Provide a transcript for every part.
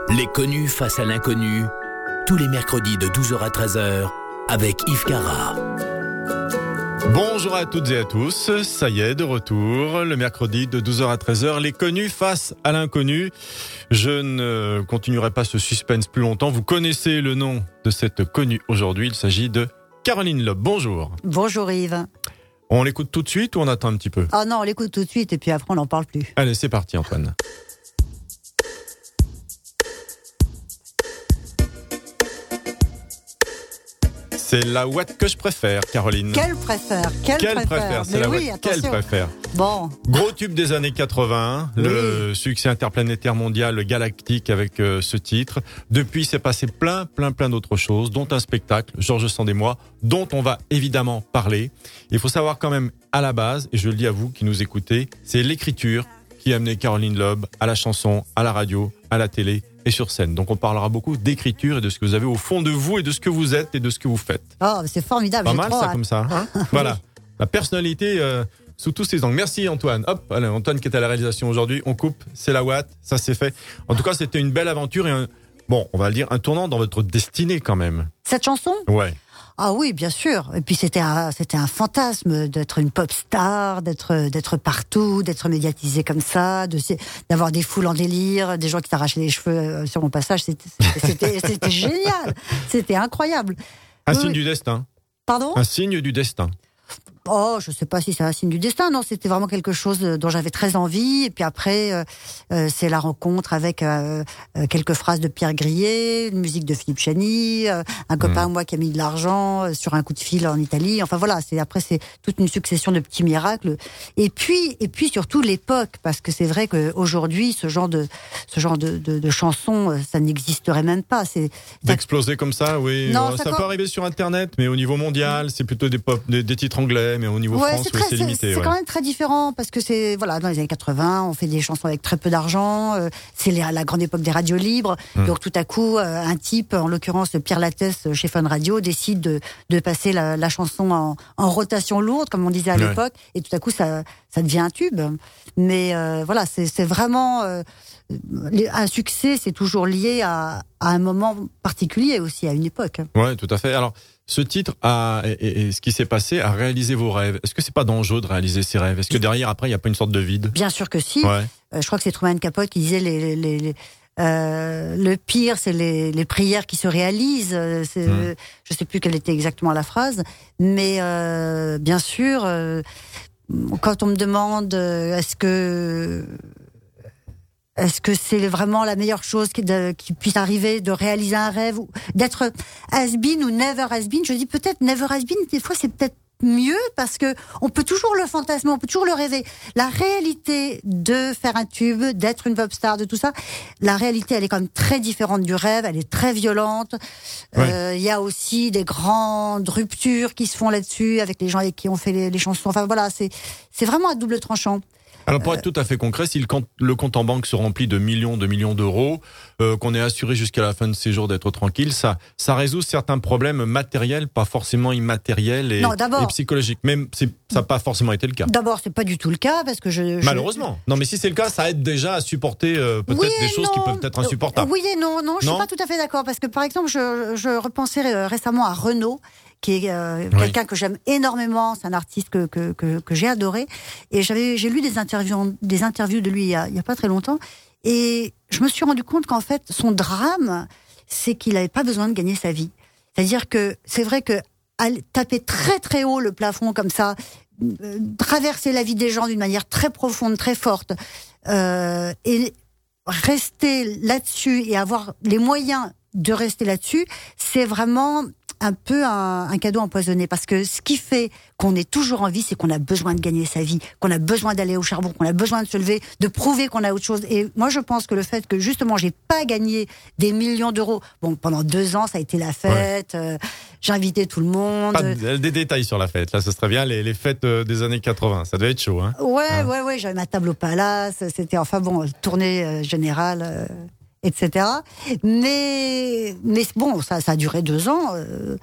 Les connus face à l'inconnu, tous les mercredis de 12h à 13h avec Yves Cara. Bonjour à toutes et à tous, ça y est, de retour, le mercredi de 12h à 13h, les connus face à l'inconnu. Je ne continuerai pas ce suspense plus longtemps, vous connaissez le nom de cette connue aujourd'hui, il s'agit de Caroline Loeb. Bonjour. Bonjour Yves. On l'écoute tout de suite ou on attend un petit peu ? Ah non, on l'écoute tout de suite et puis après on n'en parle plus. Allez, c'est parti Antoine. C'est la ouate que je préfère, Caroline. Quelle préfère ? C'est mais la ouate qu'elle préfère. Bon. Gros tube des années 80, oui. Le succès interplanétaire mondial galactique avec ce titre. Depuis, c'est passé plein d'autres choses, dont un spectacle, Georges Sand et moi, dont on va évidemment parler. Il faut savoir quand même, à la base, et je le dis à vous qui nous écoutez, c'est l'écriture qui a amené Caroline Loeb à la chanson, à la radio, à la télé et sur scène. Donc on parlera beaucoup d'écriture et de ce que vous avez au fond de vous et de ce que vous êtes et de ce que vous faites. Oh, c'est formidable. Pas mal ça comme ça. Hein voilà. La personnalité sous tous ses angles. Merci Antoine. Hop, allez, Antoine qui est à la réalisation aujourd'hui. On coupe, c'est la ouate, ça c'est fait. En tout cas, c'était une belle aventure et on va le dire, un tournant dans votre destinée quand même. Cette chanson ? Ouais. Ah oui, bien sûr. Et puis c'était un fantasme d'être une pop star, d'être partout, d'être médiatisé comme ça, d'avoir des foules en délire, des gens qui t'arrachaient les cheveux sur mon passage. C'était génial. C'était incroyable. Un signe du destin. Pardon ? Un signe du destin. Oh, je sais pas si c'est un signe du destin. Non, c'était vraiment quelque chose dont j'avais très envie. Et puis après, c'est la rencontre avec quelques phrases de Pierre Grillet, une musique de Philippe Chani, un copain à moi qui a mis de l'argent sur un coup de fil en Italie. Enfin voilà, c'est toute une succession de petits miracles. Et puis surtout l'époque, parce que c'est vrai qu'aujourd'hui, ce genre de chansons, ça n'existerait même pas. D'exploser comme ça, oui. Non, ça peut arriver sur Internet, mais au niveau mondial, c'est plutôt des titres anglais. Mais au niveau France, c'est limité. C'est quand même très différent parce que dans les années 80, on fait des chansons avec très peu d'argent. C'est la grande époque des radios libres. Donc tout à coup, un type, en l'occurrence Pierre Lattès chez Fun Radio, décide de passer la chanson en rotation lourde, comme on disait à l'époque, et tout à coup ça devient un tube. Mais voilà, c'est vraiment un succès, c'est toujours lié à un moment particulier aussi, à une époque. Ouais, tout à fait. Alors, ce titre et ce qui s'est passé a réalisé vos rêves. Est-ce que c'est pas dangereux de réaliser ses rêves ? Est-ce que derrière, après, il n'y a pas une sorte de vide ? Bien sûr que si. Ouais. Je crois que c'est Truman Capote qui disait le pire, c'est les prières qui se réalisent. Je sais plus quelle était exactement la phrase, mais bien sûr, quand on me demande est-ce que c'est vraiment la meilleure chose qui puisse arriver, de réaliser un rêve, ou d'être has-been ou never has-been? Je dis peut-être never has-been, des fois c'est peut-être mieux parce que on peut toujours le fantasmer, on peut toujours le rêver. La réalité de faire un tube, d'être une pop star, de tout ça, la réalité elle est quand même très différente du rêve, elle est très violente. Il y a aussi des grandes ruptures qui se font là-dessus avec les gens avec qui on fait les chansons. Enfin voilà, c'est vraiment à double tranchant. Alors pour être tout à fait concret, si le compte en banque se remplit de millions d'euros, qu'on est assuré jusqu'à la fin de ses jours d'être tranquille, ça résout certains problèmes matériels, pas forcément immatériels et psychologiques. Même ça n'a pas forcément été le cas. D'abord, c'est pas du tout le cas parce que malheureusement. Non, mais si c'est le cas, ça aide déjà à supporter peut-être des choses qui peuvent être insupportables. Oui et non, je suis pas tout à fait d'accord parce que par exemple, je repensais récemment à Renaud, qui est quelqu'un que j'aime énormément, c'est un artiste que j'ai adoré, et j'ai lu des interviews de lui il y a pas très longtemps, et je me suis rendu compte qu'en fait son drame, c'est qu'il n'avait pas besoin de gagner sa vie. C'est-à-dire que c'est vrai que taper très très haut le plafond comme ça, traverser la vie des gens d'une manière très profonde, très forte, et rester là-dessus et avoir les moyens de rester là-dessus, c'est vraiment un peu un cadeau empoisonné, parce que ce qui fait qu'on est toujours en vie, c'est qu'on a besoin de gagner sa vie, qu'on a besoin d'aller au charbon, qu'on a besoin de se lever, de prouver qu'on a autre chose. Et moi, je pense que le fait que justement, j'ai pas gagné des millions d'euros, pendant 2 ans, ça a été la fête. J'ai invité tout le monde. Pas des détails sur la fête. Là, ce serait bien les fêtes des années 80. Ça devait être chaud, hein. Ouais. J'avais ma table au Palace. C'était tournée générale. Etc. Mais bon, ça a duré 2 ans.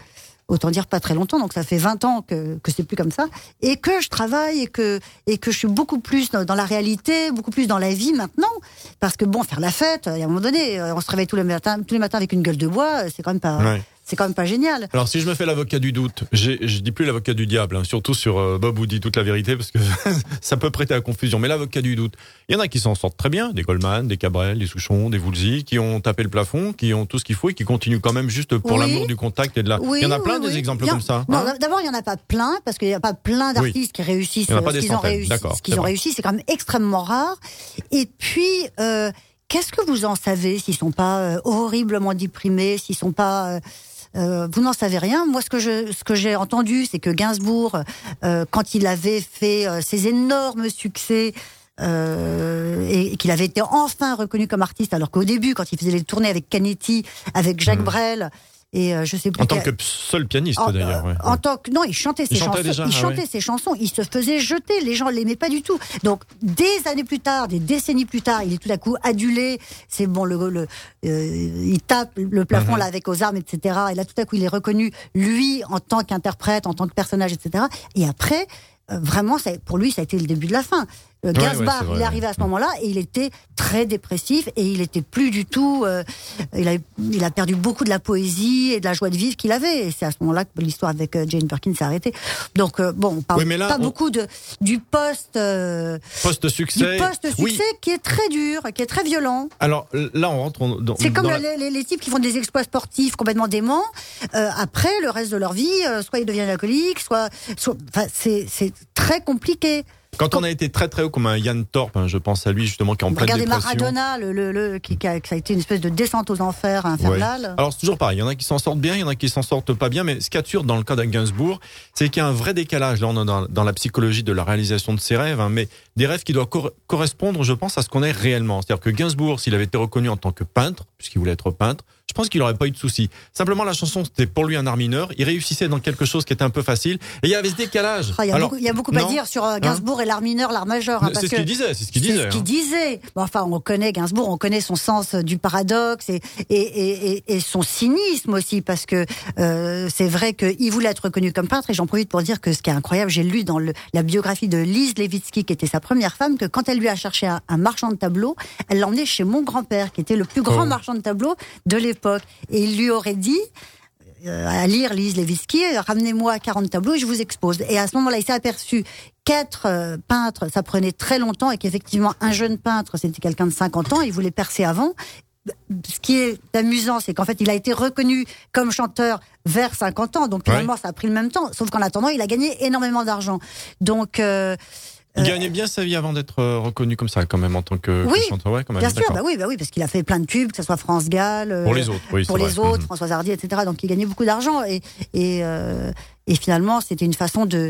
autant dire pas très longtemps, donc ça fait 20 ans que c'est plus comme ça, et que je travaille et que je suis beaucoup plus dans la réalité, beaucoup plus dans la vie maintenant, parce que bon, faire la fête, à un moment donné, on se réveille tous les matins avec une gueule de bois, c'est quand même pas... Ouais. C'est quand même pas génial. Alors si je me fais l'avocat du doute, je dis plus l'avocat du diable, hein, surtout sur Bob où dit toute la vérité, parce que ça peut prêter à confusion. Mais l'avocat du doute, il y en a qui s'en sortent très bien, des Goldman, des Cabrel, des Souchon, des Woolsey, qui ont tapé le plafond, qui ont tout ce qu'il faut et qui continuent quand même juste pour l'amour du contact et de la... Oui, il y en a plein des exemples comme ça. Non, d'abord il y en a pas plein, parce qu'il y a pas plein d'artistes qui réussissent ce qu'ils ont réussi, c'est quand même extrêmement rare. Et puis qu'est-ce que vous en savez s'ils sont pas horriblement déprimés, s'ils sont pas vous n'en savez rien. Moi, ce que j'ai entendu, c'est que Gainsbourg, quand il avait fait ses énormes succès, et qu'il avait été enfin reconnu comme artiste, alors qu'au début, quand il faisait les tournées avec Canetti, avec Jacques Brel, et je sais plus. En tant que seul pianiste d'ailleurs. Ouais. En tant que il chantait ses chansons. Ses chansons. Il se faisait jeter. Les gens l'aimaient pas du tout. Donc des années plus tard, des décennies plus tard, il est tout à coup adulé. C'est bon, il tape le plafond là avec aux armes, etc. Et là tout à coup il est reconnu lui en tant qu'interprète, en tant que personnage, etc. Et après. Vraiment, pour lui, ça a été le début de la fin. Gainsbourg, il est arrivé à ce moment-là et il était très dépressif et il était plus du tout. Il a perdu beaucoup de la poésie et de la joie de vivre qu'il avait. Et c'est à ce moment-là que l'histoire avec Jane Birkin s'est arrêtée. Donc bon, on parle pas beaucoup du post-succès, qui est très dur, qui est très violent. Alors là, on rentre dans. C'est comme les types qui font des exploits sportifs complètement déments. Après, le reste de leur vie, soit ils deviennent alcooliques, soit c'est très compliqué. Quand on a été très très haut comme un Yann Thorpe, je pense à lui justement qui est en pleine dépression. Regardez Maradona, ça a été une espèce de descente aux enfers infernale. Ouais. Alors c'est toujours pareil, il y en a qui s'en sortent bien, il y en a qui s'en sortent pas bien, mais ce qu'il y a de sûr dans le cas d'un Gainsbourg, c'est qu'il y a un vrai décalage. Là on est dans la psychologie de la réalisation de ses rêves, mais des rêves qui doivent correspondre, je pense, à ce qu'on est réellement. C'est-à-dire que Gainsbourg, s'il avait été reconnu en tant que peintre, puisqu'il voulait être peintre, je pense qu'il n'aurait pas eu de soucis. Simplement, la chanson, c'était pour lui un art mineur. Il réussissait dans quelque chose qui était un peu facile. Et il y avait ce décalage. Il y a beaucoup à dire sur Gainsbourg et l'art mineur, l'art majeur. C'est ce qu'il disait. C'est ce qu'il disait. Bon, enfin, on connaît Gainsbourg, on connaît son sens du paradoxe et son cynisme aussi, parce que c'est vrai qu'il voulait être reconnu comme peintre. Et j'en profite pour dire que ce qui est incroyable, j'ai lu dans la biographie de Lise Lévitzky, qui était sa première femme, que quand elle lui a cherché un marchand de tableaux, elle l'a emmené chez mon grand-père, qui était le plus grand marchand de tableaux de l'époque. Et il lui aurait dit, à lire Lise Lévitzky, ramenez-moi 40 tableaux et je vous expose. Et à ce moment-là, il s'est aperçu qu'être peintre, ça prenait très longtemps et qu'effectivement, un jeune peintre, c'était quelqu'un de 50 ans, il voulait percer avant. Ce qui est amusant, c'est qu'en fait, il a été reconnu comme chanteur vers 50 ans. Donc finalement, ça a pris le même temps. Sauf qu'en attendant, il a gagné énormément d'argent. Donc... il gagnait bien sa vie avant d'être reconnu comme ça, quand même, en tant que chanteur. Ouais, quand même. Bien sûr, bah oui, parce qu'il a fait plein de tubes, que ce soit France Gall, pour les autres, Françoise Hardy, etc. Donc il gagnait beaucoup d'argent et finalement c'était une façon de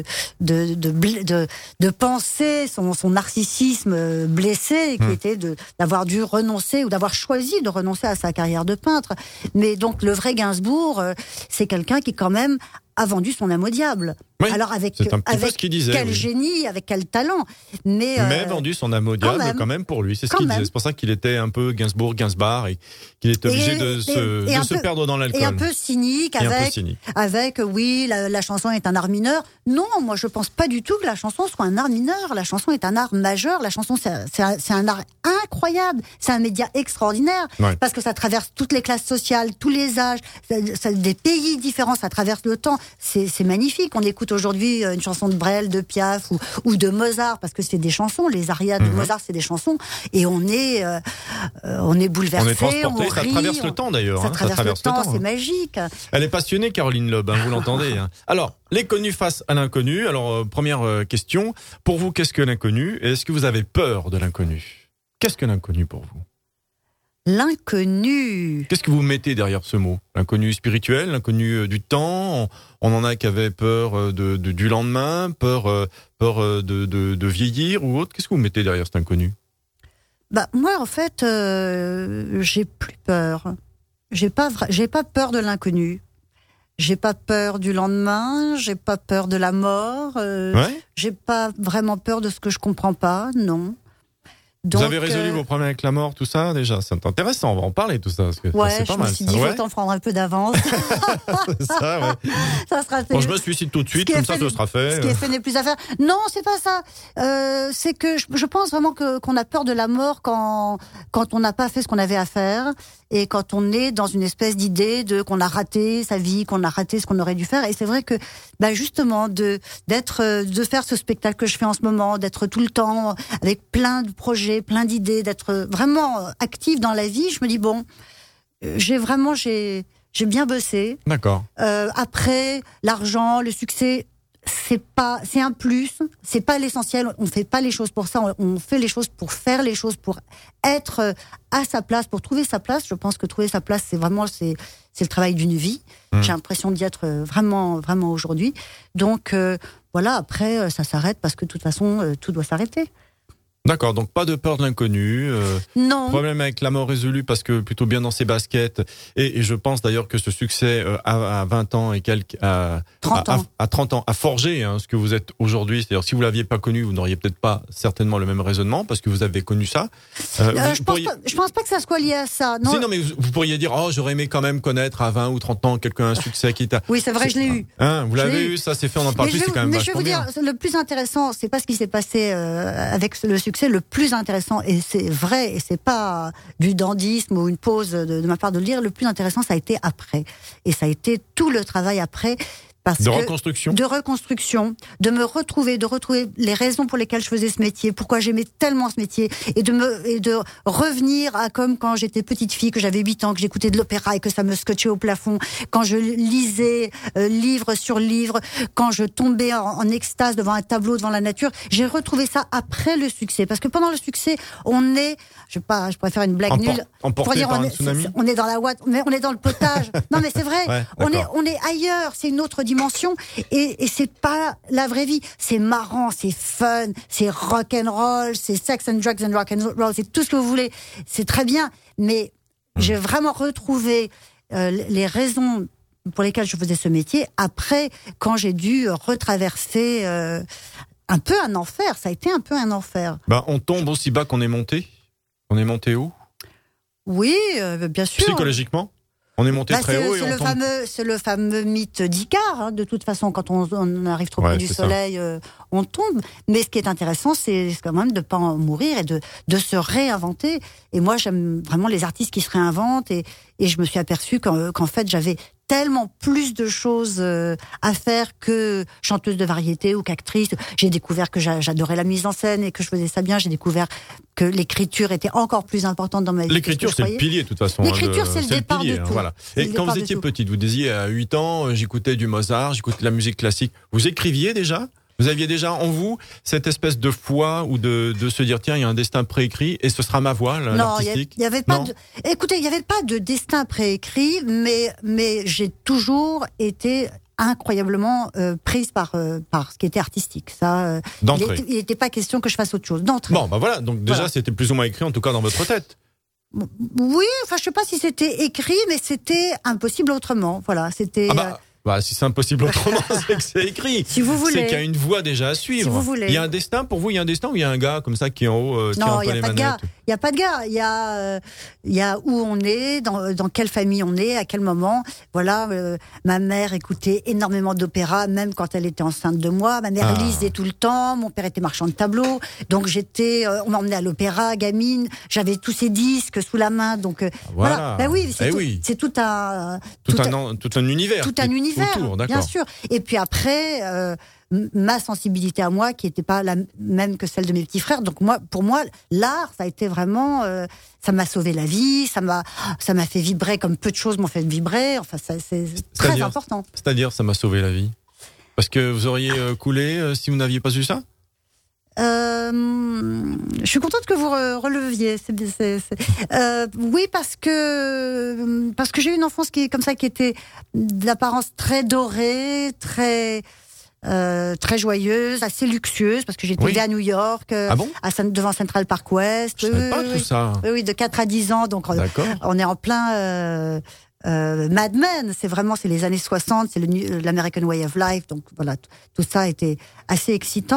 penser son narcissisme blessé, qui était d'avoir dû renoncer ou d'avoir choisi de renoncer à sa carrière de peintre. Mais donc le vrai Gainsbourg, c'est quelqu'un qui quand même a vendu son âme au diable. Oui, alors avec peu ce qu'il disait, quel génie, avec quel talent. Mais vendu son âme au diable quand même pour lui. C'est ce qu'il disait. C'est pour ça qu'il était un peu Gainsbourg et qu'il était obligé de se perdre dans l'alcool. Et un peu cynique avec la chanson est un art mineur. Non, moi je pense pas du tout que la chanson soit un art mineur. La chanson est un art majeur. La chanson c'est un art incroyable. C'est un média extraordinaire parce que ça traverse toutes les classes sociales, tous les âges, des pays différents. Ça traverse le temps. C'est magnifique. On écoute aujourd'hui une chanson de Brel, de Piaf ou de Mozart, parce que c'est des chansons. Les arias de Mozart, c'est des chansons, et on est bouleversé, on est transporté. Ça traverse le temps d'ailleurs. Ça traverse le temps, c'est magique. Elle est passionnée, Caroline Loeb, vous l'entendez. Alors, les connus face à l'inconnu. Alors, première question, pour vous, qu'est-ce que l'inconnu? Est-ce que vous avez peur de l'inconnu? Qu'est-ce que l'inconnu pour vous? L'inconnu. Qu'est-ce que vous mettez derrière ce mot? L'inconnu spirituel, l'inconnu du temps. On en a qui avaient peur du lendemain, peur de vieillir ou autre. Qu'est-ce que vous mettez derrière cet inconnu? Moi, en fait, j'ai plus peur. J'ai pas peur de l'inconnu. J'ai pas peur du lendemain. J'ai pas peur de la mort. J'ai pas vraiment peur de ce que je comprends pas. Non. Donc, vous avez résolu vos problèmes avec la mort, tout ça déjà? C'est intéressant, on va en parler tout ça. Parce que ouais, c'est pas je mal, me suis dit, autant prendre un peu d'avance. C'est ça, ouais. Ça sera fait. Bon, je me suicide tout de suite, comme ça, ce sera fait. Ce qui est fait n'est plus à faire. Non, c'est pas ça. C'est que je pense vraiment qu'on a peur de la mort quand on n'a pas fait ce qu'on avait à faire et quand on est dans une espèce d'idée qu'on a raté sa vie, qu'on a raté ce qu'on aurait dû faire. Et c'est vrai que, justement, de faire ce spectacle que je fais en ce moment, d'être tout le temps avec plein de projets, plein d'idées, d'être vraiment active dans la vie, je me dis bon, j'ai bien bossé. D'accord. Après, l'argent, le succès, c'est un plus, c'est pas l'essentiel. On fait pas les choses pour ça, on fait les choses pour faire les choses, pour être à sa place, pour trouver sa place. Je pense que trouver sa place, c'est le travail d'une vie. J'ai l'impression d'y être vraiment, vraiment aujourd'hui. Donc voilà, après ça s'arrête parce que de toute façon tout doit s'arrêter. D'accord, donc pas de peur de l'inconnu. Non. Problème avec la mort résolue parce que plutôt bien dans ses baskets. Et je pense d'ailleurs que ce succès à 20 ans et quelques, à 30 ans a forgé ce que vous êtes aujourd'hui. C'est-à-dire si vous l'aviez pas connu, vous n'auriez peut-être pas certainement le même raisonnement parce que vous avez connu ça. Je pense pas que ça soit lié à ça. Non, non mais vous pourriez dire j'aurais aimé quand même connaître à 20 ou 30 ans quelqu'un un succès qui t'a. Oui, c'est vrai, je l'ai eu. Vous l'avez eu, ça c'est fait, on en parle plus, c'est quand même vachement bien. Mais je vais vous dire, le plus intéressant, c'est pas ce qui s'est passé avec le succès. Le plus intéressant, et c'est vrai, et c'est pas du dandisme ou une pause de ma part de le dire, le plus intéressant, ça a été après. Et ça a été tout le travail après. Reconstruction, de me retrouver, de retrouver les raisons pour lesquelles je faisais ce métier, pourquoi j'aimais tellement ce métier, et de revenir à comme quand j'étais petite fille, que j'avais 8 ans, que j'écoutais de l'opéra et que ça me scotchait au plafond, quand je lisais livre sur livre, quand je tombais en extase devant un tableau, devant la nature. J'ai retrouvé ça après le succès, parce que pendant le succès, je pourrais faire une blague nulle. Emporté par un tsunami. On est dans la ouate, mais on est dans le potage. Non, mais c'est vrai. Ouais, on est ailleurs. C'est une autre dimension. Et c'est pas la vraie vie. C'est marrant, c'est fun, c'est rock and roll, c'est sex and drugs and rock and roll, c'est tout ce que vous voulez. C'est très bien. Mais j'ai vraiment retrouvé les raisons pour lesquelles je faisais ce métier après, quand j'ai dû retraverser un peu un enfer. Ça a été un peu un enfer. On tombe aussi bas qu'on est monté. On est monté où? Oui, bien sûr. Psychologiquement, on est monté très haut et on tombe. C'est le fameux mythe d'Icare. De toute façon, quand on arrive trop près du soleil, on tombe. Mais ce qui est intéressant, c'est quand même de pas en mourir et de se réinventer. Et moi, j'aime vraiment les artistes qui se réinventent. Et je me suis aperçue qu'en fait, j'avais tellement plus de choses à faire que chanteuse de variété ou qu'actrice. J'ai découvert que j'adorais la mise en scène et que je faisais ça bien. J'ai découvert que l'écriture était encore plus importante dans ma vie. L'écriture, c'est le pilier, de toute façon. L'écriture, c'est le départ de tout. Voilà. Et quand vous étiez petite, vous disiez à 8 ans, j'écoutais du Mozart, j'écoutais de la musique classique. Vous écriviez déjà? Vous aviez déjà en vous cette espèce de foi ou de se dire tiens, il y a un destin préécrit et ce sera ma voie l'artistique? Il y avait pas écoutez, il y avait pas de destin préécrit, mais j'ai toujours été incroyablement prise par ce qui était artistique. Ça, d'entrée. Il n'était pas question que je fasse autre chose. D'entrée. Bon, voilà. Donc déjà, c'était plus ou moins écrit, en tout cas dans votre tête. Oui, enfin, je sais pas si c'était écrit, mais c'était impossible autrement. Voilà, c'était. Si c'est impossible autrement, c'est que c'est écrit. Si vous voulez. C'est qu'il y a une voie déjà à suivre. Si vous voulez. Il y a un destin pour vous, il y a un destin ou il y a un gars comme ça qui est en haut, tire un peu les manettes. Il y a pas de gars. Il y a où on est, dans quelle famille on est, à quel moment. Voilà, ma mère écoutait énormément d'opéra, même quand elle était enceinte de moi. Ma mère lisait tout le temps. Mon père était marchand de tableaux. Donc on m'emmenait à l'opéra, gamine. J'avais tous ces disques sous la main. Donc voilà. C'est tout un univers. Tout un univers. Autour, bien sûr. Et puis après, ma sensibilité à moi, qui n'était pas la même que celle de mes petits frères. Donc pour moi, l'art, ça a été vraiment, ça m'a sauvé la vie, ça m'a fait vibrer comme peu de choses m'ont fait vibrer. Enfin, c'est très important. C'est-à-dire, ça m'a sauvé la vie. Parce que vous auriez coulé si vous n'aviez pas eu ça? Je suis contente que vous releviez. Oui, parce que j'ai eu une enfance qui était d'apparence très dorée, très joyeuse, assez luxueuse, parce que j'étais élevée à New York, devant Central Park West. Je savais pas tout ça. Oui, de 4 à 10 ans, donc on est en plein Mad Men. C'est les années 60, c'est l'American Way of Life, donc voilà, tout ça était assez excitant.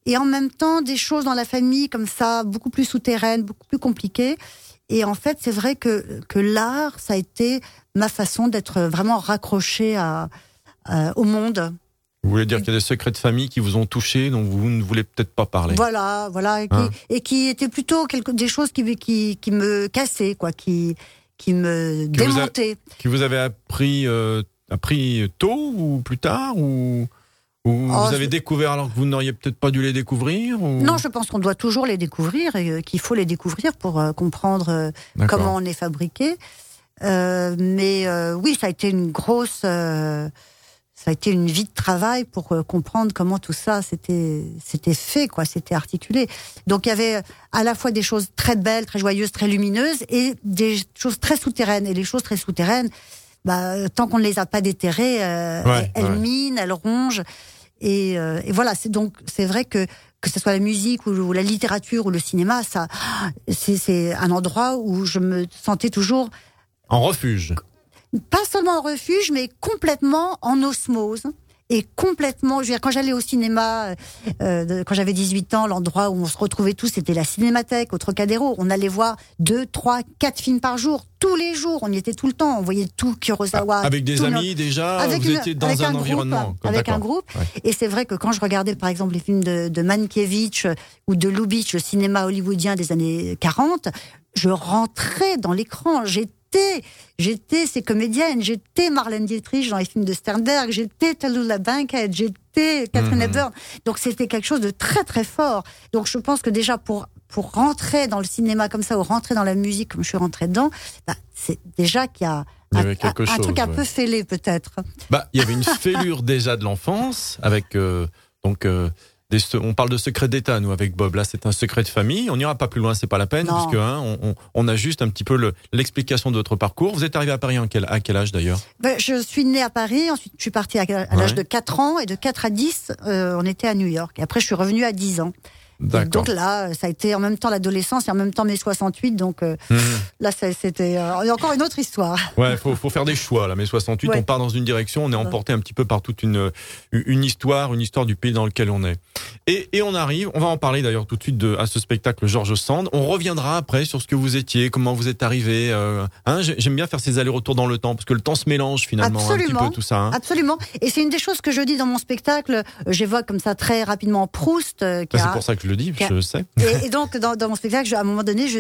et en même temps des choses dans la famille comme ça, beaucoup plus souterraines, beaucoup plus compliquées. Et en fait, c'est vrai que l'art, ça a été ma façon d'être vraiment raccrochée au monde. Vous voulez dire qu'il y a des secrets de famille qui vous ont touché, dont vous ne voulez peut-être pas parler. Voilà, et qui étaient plutôt des choses qui me cassaient, quoi, qui me démontaient. Qui vous avez appris tôt ou plus tard ou vous avez découvert alors que vous n'auriez peut-être pas dû les découvrir ou... Non, je pense qu'on doit toujours les découvrir et qu'il faut les découvrir pour comprendre comment on est fabriqué. Mais oui, ça a été une grosse... ça a été une vie de travail pour comprendre comment tout ça c'était fait, quoi, c'était articulé. Donc il y avait à la fois des choses très belles, très joyeuses, très lumineuses, et des choses très souterraines. Et les choses très souterraines, tant qu'on ne les a pas déterrées, elles minent, elles rongent. Et voilà, c'est vrai que ce soit la musique ou la littérature ou le cinéma, ça, c'est un endroit où je me sentais toujours en refuge. Pas seulement en refuge, mais complètement en osmose. Et complètement, je veux dire, quand j'allais au cinéma, quand j'avais 18 ans, l'endroit où on se retrouvait tous, c'était la Cinémathèque, au Trocadéro. On allait voir 2, 3, 4 films par jour, tous les jours. On y était tout le temps. On voyait tout Kurosawa. Avec des amis déjà, vous étiez dans un environnement. Avec un groupe. Ouais. Et c'est vrai que quand je regardais, par exemple, les films de Mankiewicz ou de Lubitsch, le cinéma hollywoodien des années 40, je rentrais dans l'écran. J'étais ces comédiennes, j'étais Marlène Dietrich dans les films de Sternberg, j'étais Tallulah Bankhead, j'étais Catherine Hepburn. Donc c'était quelque chose de très très fort. Donc je pense que déjà pour rentrer dans le cinéma comme ça ou rentrer dans la musique comme je suis rentrée dedans, c'est déjà qu'il y a un truc un peu fêlé peut-être. Il y avait une fêlure déjà de l'enfance avec on parle de secret d'État, nous, avec Bob. Là, c'est un secret de famille. On n'ira pas plus loin, c'est pas la peine, puisque on a juste un petit peu l'explication de votre parcours. Vous êtes arrivé à Paris à quel âge, d'ailleurs ? Je suis née à Paris, ensuite je suis partie à l'âge de 4 ans, et de 4 à 10, on était à New York. Et après, je suis revenue à 10 ans. Donc là, ça a été en même temps l'adolescence et en même temps mai 68. Donc là, c'était encore une autre histoire. Ouais, faut faire des choix. Là, mai 68, on part dans une direction, on est emporté un petit peu par toute une histoire du pays dans lequel on est. Et on va en parler d'ailleurs tout de suite à ce spectacle George Sand. On reviendra après sur ce que vous étiez, comment vous êtes arrivé. J'aime bien faire ces allers-retours dans le temps parce que le temps se mélange finalement. Absolument, un petit peu tout ça. Absolument. Et c'est une des choses que je dis dans mon spectacle. J'évoque comme ça très rapidement Proust. C'est pour ça que je le dis, je sais. Et donc dans mon spectacle, à un moment donné,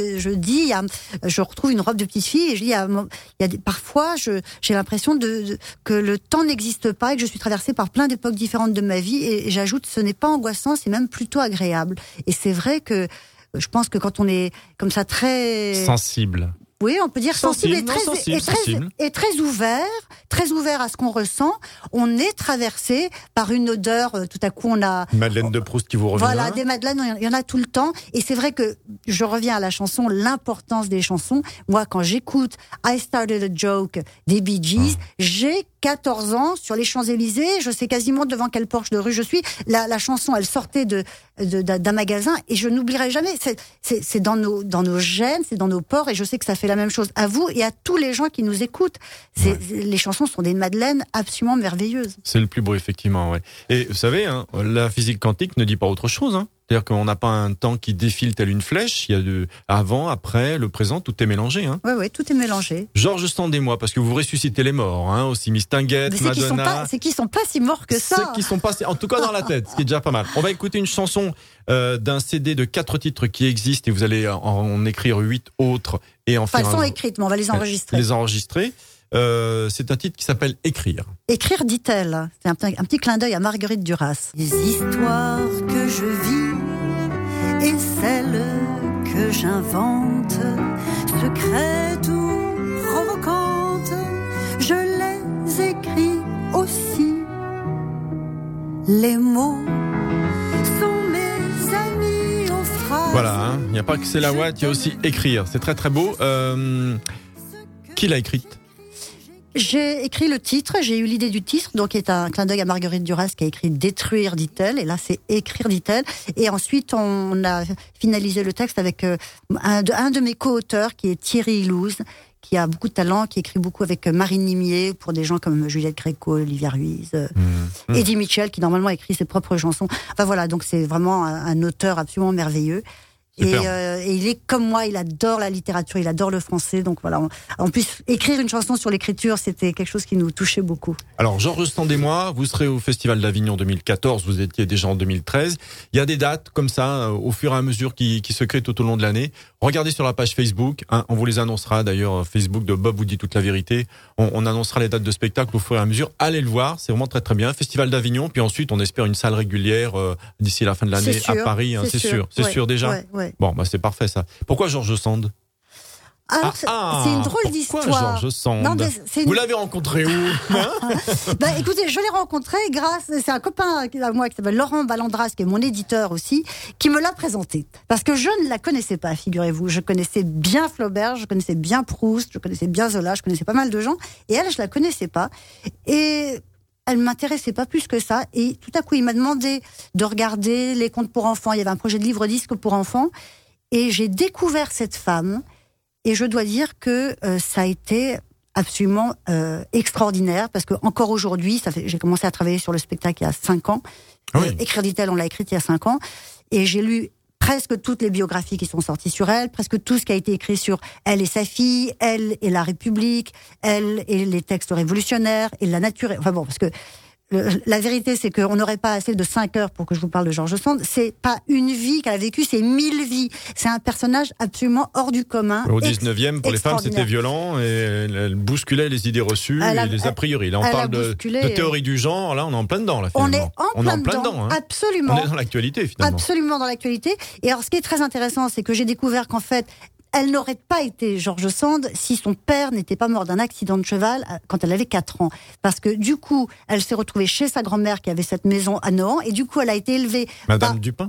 je retrouve une robe de petite fille et je dis, parfois j'ai l'impression que le temps n'existe pas et que je suis traversée par plein d'époques différentes de ma vie. Et j'ajoute, ce n'est pas angoissant, c'est même plutôt agréable. Et c'est vrai que je pense que quand on est comme ça très sensible. Oui, on peut dire sensible et très ouvert à ce qu'on ressent. On est traversé par une odeur. Tout à coup, on a Madeleine de Proust qui vous revient. Voilà, des madeleines, il y en a tout le temps. Et c'est vrai que je reviens à la chanson, l'importance des chansons. Moi, quand j'écoute I Started a Joke des Bee Gees, j'ai 14 ans sur les Champs-Élysées. Je sais quasiment devant quelle porche de rue je suis. La chanson, elle sortait d'un magasin et je n'oublierai jamais. C'est dans nos gènes, c'est dans nos pores et je sais que ça fait la même chose à vous et à tous les gens qui nous écoutent. Les chansons sont des madeleines absolument merveilleuses. C'est le plus beau, effectivement, ouais. Et vous savez, la physique quantique ne dit pas autre chose, C'est-à-dire qu'on n'a pas un temps qui défile tel une flèche. Il y a avant, après, le présent, tout est mélangé. Oui, tout est mélangé. George Sand et moi, parce que vous ressuscitez les morts, aussi Miss Tinguette, Madonna. C'est qu'ils sont pas si morts que ça. Ceux qui sont pas, en tout cas dans la tête, ce qui est déjà pas mal. On va écouter une chanson d'un CD de 4 titres qui existent et vous allez en écrire 8 autres et en faire. Elles sont écrites, mais on va les enregistrer. C'est un titre qui s'appelle Écrire. Écrire, dit-elle. C'est un petit clin d'œil à Marguerite Duras. Les histoires que je vis et celles que j'invente, secrètes ou provocantes, je les écris aussi. Les mots sont mes amis aux phrases. Voilà, il n'y a pas que c'est la ouate, il y a aussi écrire. C'est très très beau. Qui l'a écrite ? J'ai écrit le titre, j'ai eu l'idée du titre, donc qui est un clin d'œil à Marguerite Duras qui a écrit Détruire, dit-elle, et là c'est Écrire, dit-elle. Et ensuite on a finalisé le texte avec un de mes co-auteurs qui est Thierry Illouz, qui a beaucoup de talent, qui écrit beaucoup avec Marine Nimier pour des gens comme Juliette Gréco, Olivia Ruiz, Eddie Mitchell qui normalement écrit ses propres chansons. Enfin voilà, donc c'est vraiment un auteur absolument merveilleux. Et il est comme moi, il adore la littérature, il adore le français. Donc voilà, en plus, écrire une chanson sur l'écriture, c'était quelque chose qui nous touchait beaucoup. Alors, Georges Sand et moi, vous serez au Festival d'Avignon 2014, vous étiez déjà en 2013. Il y a des dates comme ça, au fur et à mesure, qui se créent tout au long de l'année. Regardez sur la page Facebook, on vous les annoncera d'ailleurs, Facebook de Bob vous dit toute la vérité. On annoncera les dates de spectacle au fur et à mesure. Allez le voir, c'est vraiment très très bien. Festival d'Avignon, puis ensuite on espère une salle régulière d'ici la fin de l'année à Paris. C'est sûr déjà. Ouais. Bon, c'est parfait ça. Pourquoi Georges Sand? Alors, c'est une drôle d'histoire. Pourquoi Georges Sand? Vous l'avez rencontré où? Écoutez, je l'ai rencontré c'est un copain à moi qui s'appelle Laurent Ballandras, qui est mon éditeur aussi, qui me l'a présenté. Parce que je ne la connaissais pas, figurez-vous. Je connaissais bien Flaubert, je connaissais bien Proust, je connaissais bien Zola, je connaissais pas mal de gens. Et elle, je la connaissais pas. Et elle m'intéressait pas plus que ça. Et tout à coup, il m'a demandé de regarder les contes pour enfants. Il y avait un projet de livre-disque pour enfants. Et j'ai découvert cette femme. Et je dois dire que ça a été absolument extraordinaire, parce que encore aujourd'hui, j'ai commencé à travailler sur le spectacle il y a 5 ans. Oui. Écrire dit-elle, on l'a écrite il y a 5 ans. Et j'ai lu presque toutes les biographies qui sont sorties sur elle, presque tout ce qui a été écrit sur elle et sa fille, elle et la République, elle et les textes révolutionnaires, et la nature. Enfin bon, parce que la vérité, c'est qu'on n'aurait pas assez de 5 heures pour que je vous parle de Georges Sand. C'est pas une vie qu'elle a vécue, c'est 1000 vies. C'est un personnage absolument hors du commun. Au 19e, pour les femmes, c'était violent et elle bousculait les idées reçues et les a priori. Là, on parle de théorie du genre. Là, on est en plein dedans. Là, on est en plein dedans. Absolument. On est dans l'actualité, finalement. Absolument dans l'actualité. Et alors, ce qui est très intéressant, c'est que j'ai découvert qu'en fait, elle n'aurait pas été Georges Sand si son père n'était pas mort d'un accident de cheval quand elle avait 4 ans. Parce que du coup, elle s'est retrouvée chez sa grand-mère qui avait cette maison à Nohant, et du coup, elle a été élevée Madame Dupin.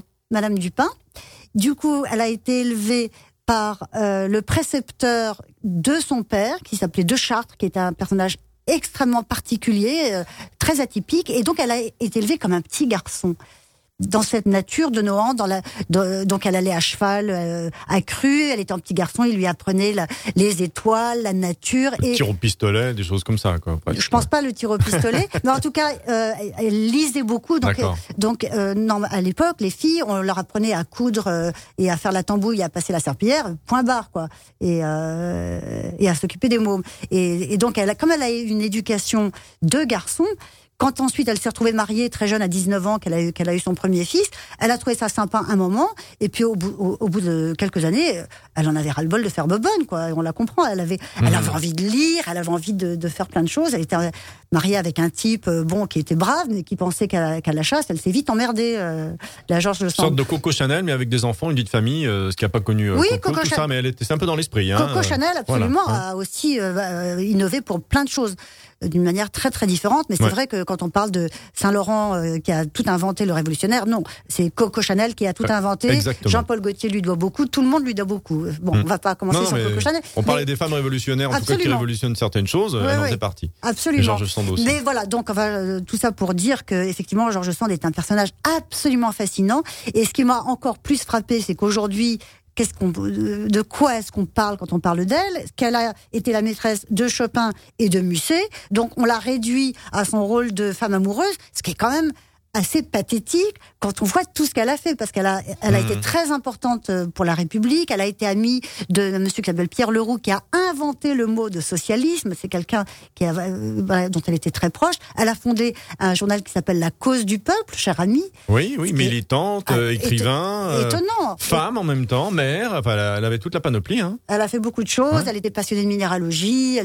Du coup, elle a été élevée par le précepteur de son père, qui s'appelait De Chartres, qui était un personnage extrêmement particulier, très atypique, et donc elle a été élevée comme un petit garçon. Dans cette nature de Nohant, donc elle allait à cheval, à crue, elle était un petit garçon, il lui apprenait les étoiles, la nature. Le tir au pistolet, des choses comme ça, quoi. Je pense pas le tir au pistolet, mais en tout cas, elle lisait beaucoup. Donc, à l'époque, les filles, on leur apprenait à coudre et à faire la tambouille, à passer la serpillière, point barre, quoi, et à s'occuper des mômes. Et donc, comme elle a eu une éducation de garçon. Quand ensuite elle s'est retrouvée mariée très jeune, à 19 ans, qu'elle a eu son premier fils, elle a trouvé ça sympa un moment, et puis au bout de quelques années, elle en avait ras-le-bol de faire bobonne, quoi. On la comprend. Elle avait envie de lire, elle avait envie de faire plein de choses. Elle était mariée avec un type qui était brave, mais qui pensait qu'à la chasse, elle s'est vite emmerdée. La Georges Sand. Une sorte de Coco Chanel, mais avec des enfants, une vie de famille, ce qui n'a pas connu Coco, tout ça, mais c'est un peu dans l'esprit. Coco Chanel, absolument, a aussi innové pour plein de choses, d'une manière très très différente, mais c'est vrai que quand on parle de Saint-Laurent qui a tout inventé, le révolutionnaire, non, c'est Coco Chanel qui a tout inventé. Exactement. Jean-Paul Gaultier lui doit beaucoup, tout le monde lui doit beaucoup. Bon, on va pas commencer sur Coco Chanel. On parlait des femmes révolutionnaires, en tout cas qui révolutionnent certaines choses, elle en fait partie. Absolument. Et Georges Sand aussi. Mais voilà, donc tout ça pour dire que effectivement Georges Sand est un personnage absolument fascinant, et ce qui m'a encore plus frappé, c'est qu'aujourd'hui, de quoi est-ce qu'on parle quand on parle d'elle? Qu'elle a été la maîtresse de Chopin et de Musset, donc on l'a réduit à son rôle de femme amoureuse, ce qui est quand même assez pathétique quand on voit tout ce qu'elle a fait, parce qu'elle a été très importante pour la République. Elle a été amie de monsieur qui s'appelle Pierre Leroux, qui a inventé le mot de socialisme. C'est quelqu'un dont elle était très proche. Elle a fondé un journal qui s'appelle La Cause du Peuple, cher ami. Oui, militante, écrivain, étonnant, femme en même temps, mère. Enfin, elle avait toute la panoplie. Hein. Elle a fait beaucoup de choses. Elle était passionnée de minéralogie.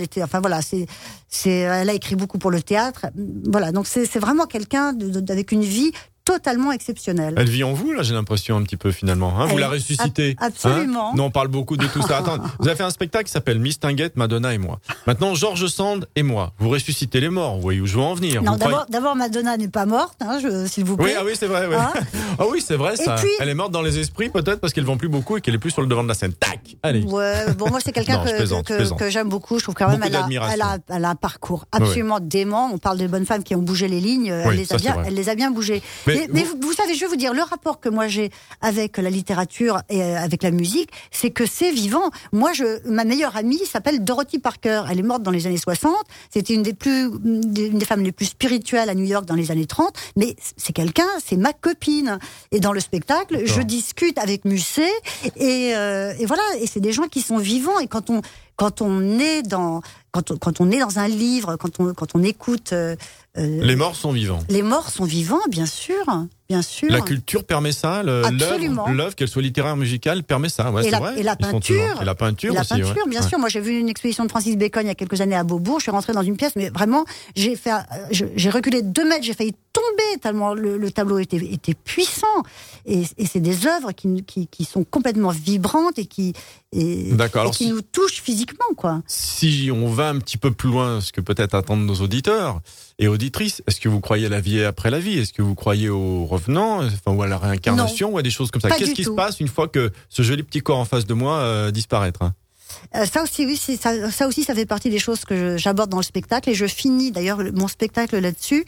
Elle a écrit beaucoup pour le théâtre. Voilà, donc c'est vraiment quelqu'un avec une vie totalement exceptionnelle. Elle vit en vous, là, j'ai l'impression, un petit peu, finalement. Vous la ressuscitez. Absolument. Non, on parle beaucoup de tout ça. Attends, vous avez fait un spectacle qui s'appelle Mistinguett, Madonna et moi. Maintenant, Georges Sand et moi. Vous ressuscitez les morts. Vous voyez où je veux en venir. Non, d'abord, Madonna n'est pas morte, s'il vous plaît. Oui, c'est vrai. Ouais. Oui, c'est vrai, ça. Puis, elle est morte dans les esprits, peut-être, parce qu'elle vend plus beaucoup et qu'elle est plus sur le devant de la scène. Tac! Allez. Ouais, bon, moi, c'est quelqu'un que j'aime beaucoup. Je trouve quand même elle a un parcours absolument dément. On parle de bonnes femmes qui ont bougé les lignes. Elle les a bien bougées. Mais Mais vous savez, je vais vous dire, le rapport que moi j'ai avec la littérature et avec la musique, c'est que c'est vivant. Moi, ma meilleure amie s'appelle Dorothy Parker. Elle est morte dans les années 60. C'était une des femmes les plus spirituelles à New York dans les années 30. Mais c'est ma copine. Et dans le spectacle, je discute avec Musset et voilà. Et c'est des gens qui sont vivants. Et quand on est dans un livre, quand on écoute, les morts sont vivants. Les morts sont vivants, bien sûr. La culture permet ça, l'œuvre, qu'elle soit littéraire ou musicale, permet ça. Ouais, c'est vrai. Et la peinture. Et la peinture aussi. Bien sûr. Moi, j'ai vu une exposition de Francis Bacon il y a quelques années à Beaubourg. Je suis rentrée dans une pièce, mais vraiment, j'ai reculé 2 mètres, j'ai failli tomber tellement le tableau était puissant. Et c'est des œuvres qui sont complètement vibrantes et qui nous touchent physiquement, quoi. Si on va un petit peu plus loin, ce que peut-être attendent nos auditeurs et auditrices, est-ce que vous croyez à la vie après la vie? Est-ce que vous croyez aux revenants, ou à la réincarnation, ou à des choses comme ça? Qu'est-ce qui se passe une fois que ce joli petit corps en face de moi disparaîtra? Ça aussi, oui, ça aussi, ça fait partie des choses que j'aborde dans le spectacle, et je finis d'ailleurs mon spectacle là-dessus.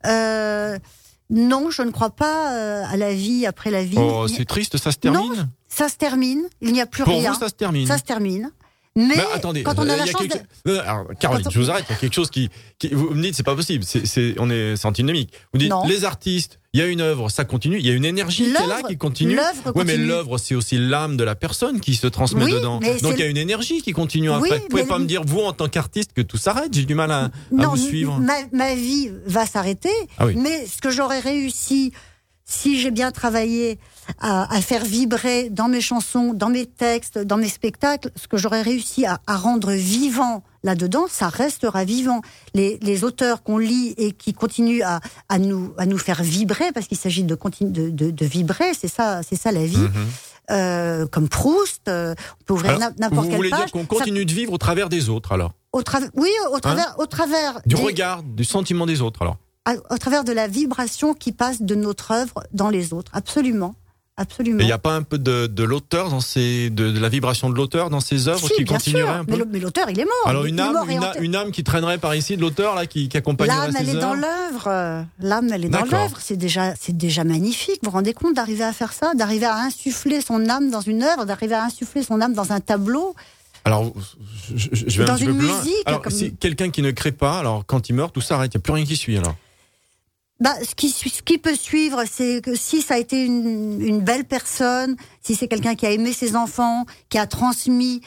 Non, je ne crois pas à la vie après la vie. Oh, c'est triste, ça se termine? Non, ça se termine, il n'y a plus rien. Pour vous, ça se termine? Ça se termine. Mais attendez, quand on a la chance alors, Caroline, je vous arrête, il y a quelque chose qui vous me dites, c'est pas possible, c'est antinomique. Vous dites, les artistes, il y a une œuvre, ça continue, il y a une énergie qui est là, qui continue. Oui, mais l'œuvre, c'est aussi l'âme de la personne qui se transmet dedans. Donc il y a une énergie qui continue après. Vous pouvez pas me dire, vous, en tant qu'artiste, que tout s'arrête. J'ai du mal à vous suivre. Ma vie va s'arrêter, mais ce que j'aurais réussi, si j'ai bien travaillé à faire vibrer dans mes chansons, dans mes textes, dans mes spectacles, ce que j'aurais réussi à rendre vivant là-dedans, ça restera vivant. Les auteurs qu'on lit et qui continuent à nous faire vibrer, parce qu'il s'agit de vibrer, c'est ça la vie. Comme Proust, on peut ouvrir n'importe quelle page. Vous voulez dire qu'on continue de vivre au travers des autres, alors? Au travers du regard, du sentiment des autres, alors? Au travers de la vibration qui passe de notre œuvre dans les autres, absolument. Et il n'y a pas un peu de l'auteur de la vibration de l'auteur dans ses œuvres qui continuerait un peu? Mais l'auteur, il est mort. Alors une âme qui traînerait par ici de l'auteur là, qui accompagnerait ses œuvres. L'âme, elle est dans l'œuvre. L'âme, elle est dans l'œuvre. C'est déjà magnifique. Vous vous rendez compte d'arriver à faire ça, d'arriver à insuffler son âme dans une œuvre, d'arriver à insuffler son âme dans un tableau. Alors, je vais dans un petit peu plus loin. Musique, alors, si quelqu'un qui ne crée pas, alors quand il meurt, tout s'arrête. Il n'y a plus rien qui suit alors. Ce qui peut suivre, c'est que si ça a été une belle personne, si c'est quelqu'un qui a aimé ses enfants, qui a transmis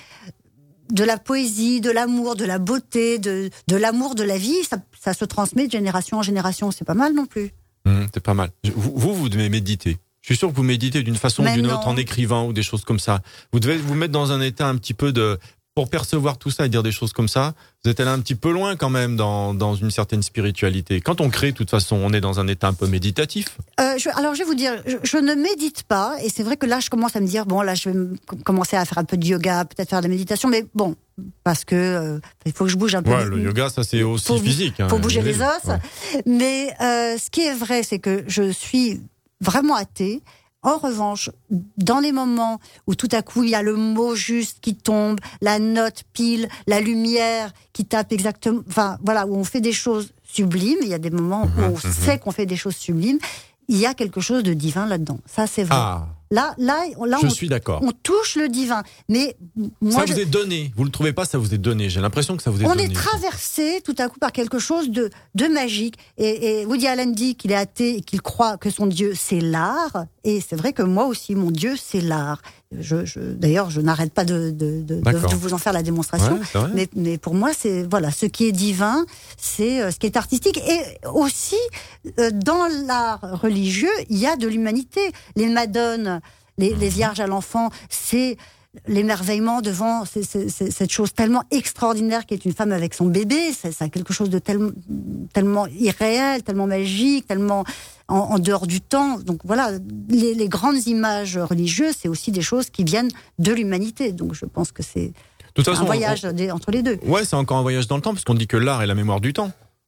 de la poésie, de l'amour, de la beauté, de l'amour de la vie, ça se transmet de génération en génération. C'est pas mal non plus. C'est pas mal. Vous devez méditer. Je suis sûr que vous méditez d'une façon ou d'une autre en écrivant ou des choses comme ça. Vous devez vous mettre dans un état un petit peu pour percevoir tout ça et dire des choses comme ça, vous êtes allé un petit peu loin quand même dans une certaine spiritualité. Quand on crée, de toute façon, on est dans un état un peu méditatif. Alors, je vais vous dire, je ne médite pas, et c'est vrai que là, je commence à me dire, bon, là, je vais commencer à faire un peu de yoga, peut-être faire de la méditation, mais bon, parce que il faut que je bouge un peu. Ouais, le yoga, ça c'est aussi physique. Faut bouger les os. Ouais. Mais ce qui est vrai, c'est que je suis vraiment athée. En revanche, dans les moments où tout à coup il y a le mot juste qui tombe, la note pile, la lumière qui tape exactement, enfin voilà, où on fait des choses sublimes, il y a des moments où on sait qu'on fait des choses sublimes, il y a quelque chose de divin là-dedans. Ça c'est vrai. Là, je suis d'accord. On touche le divin, mais moi, ça vous est donné. Vous le trouvez pas? Ça vous est donné. J'ai l'impression que ça vous est donné. On est traversé tout à coup par quelque chose de magique. Et Woody Allen dit qu'il est athée et qu'il croit que son Dieu c'est l'art. Et c'est vrai que moi aussi, mon Dieu c'est l'art. D'ailleurs, je n'arrête pas de vous en faire la démonstration. Ouais, mais pour moi, c'est voilà, ce qui est divin, c'est ce qui est artistique. Et aussi, dans l'art religieux, il y a de l'humanité. Les madones, les vierges à l'enfant, c'est l'émerveillement devant cette chose tellement extraordinaire qui est une femme avec son bébé. Ça a quelque chose de tellement irréel, tellement magique, tellement en dehors du temps. Donc voilà, les grandes images religieuses, c'est aussi des choses qui viennent de l'humanité. Donc je pense que c'est un voyage entre les deux. Ouais, c'est encore un voyage dans le temps, parce qu'on dit que l'art est la mémoire du temps.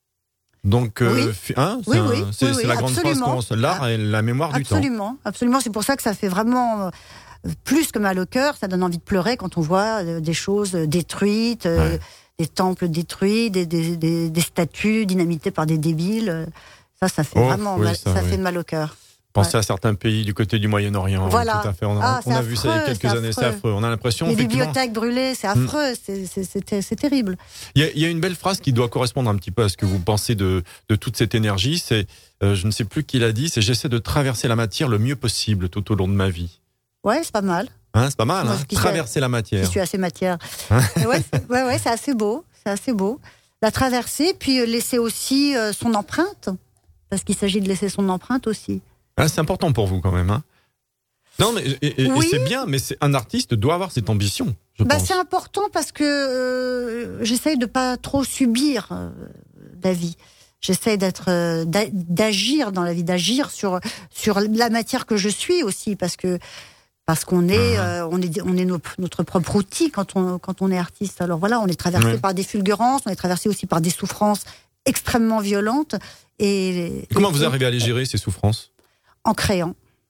Donc, c'est la grande phrase qu'on l'art est la mémoire du temps. Absolument. C'est pour ça que ça fait vraiment plus que mal au cœur. Ça donne envie de pleurer quand on voit des choses détruites, des temples détruits, des statues dynamitées par des débiles. Ça fait vraiment mal, ça fait mal au cœur. Pensez à certains pays du côté du Moyen-Orient. Voilà. Tout à fait. On a vu ça il y a quelques années. C'est affreux. On a l'impression. Les bibliothèques brûlées, c'est affreux. C'est terrible. Il y a une belle phrase qui doit correspondre un petit peu à ce que vous pensez de toute cette énergie. C'est, je ne sais plus qui l'a dit, c'est j'essaie de traverser la matière le mieux possible tout au long de ma vie. Ouais, c'est pas mal. C'est pas mal. Traverser la matière. Je suis assez matière. ouais, c'est assez beau. C'est assez beau. La traverser, puis laisser aussi son empreinte, parce qu'il s'agit de laisser son empreinte aussi. C'est important pour vous quand même. Non, mais et c'est bien, mais un artiste doit avoir cette ambition. Je pense. C'est important parce que j'essaye de pas trop subir la vie. J'essaie d'agir dans la vie, d'agir sur la matière que je suis aussi, parce qu'on est notre propre outil quand on est artiste. Alors voilà, on est traversé par des fulgurances, on est traversé aussi par des souffrances extrêmement violentes. Comment vous arrivez à les gérer, ces souffrances ? En créant.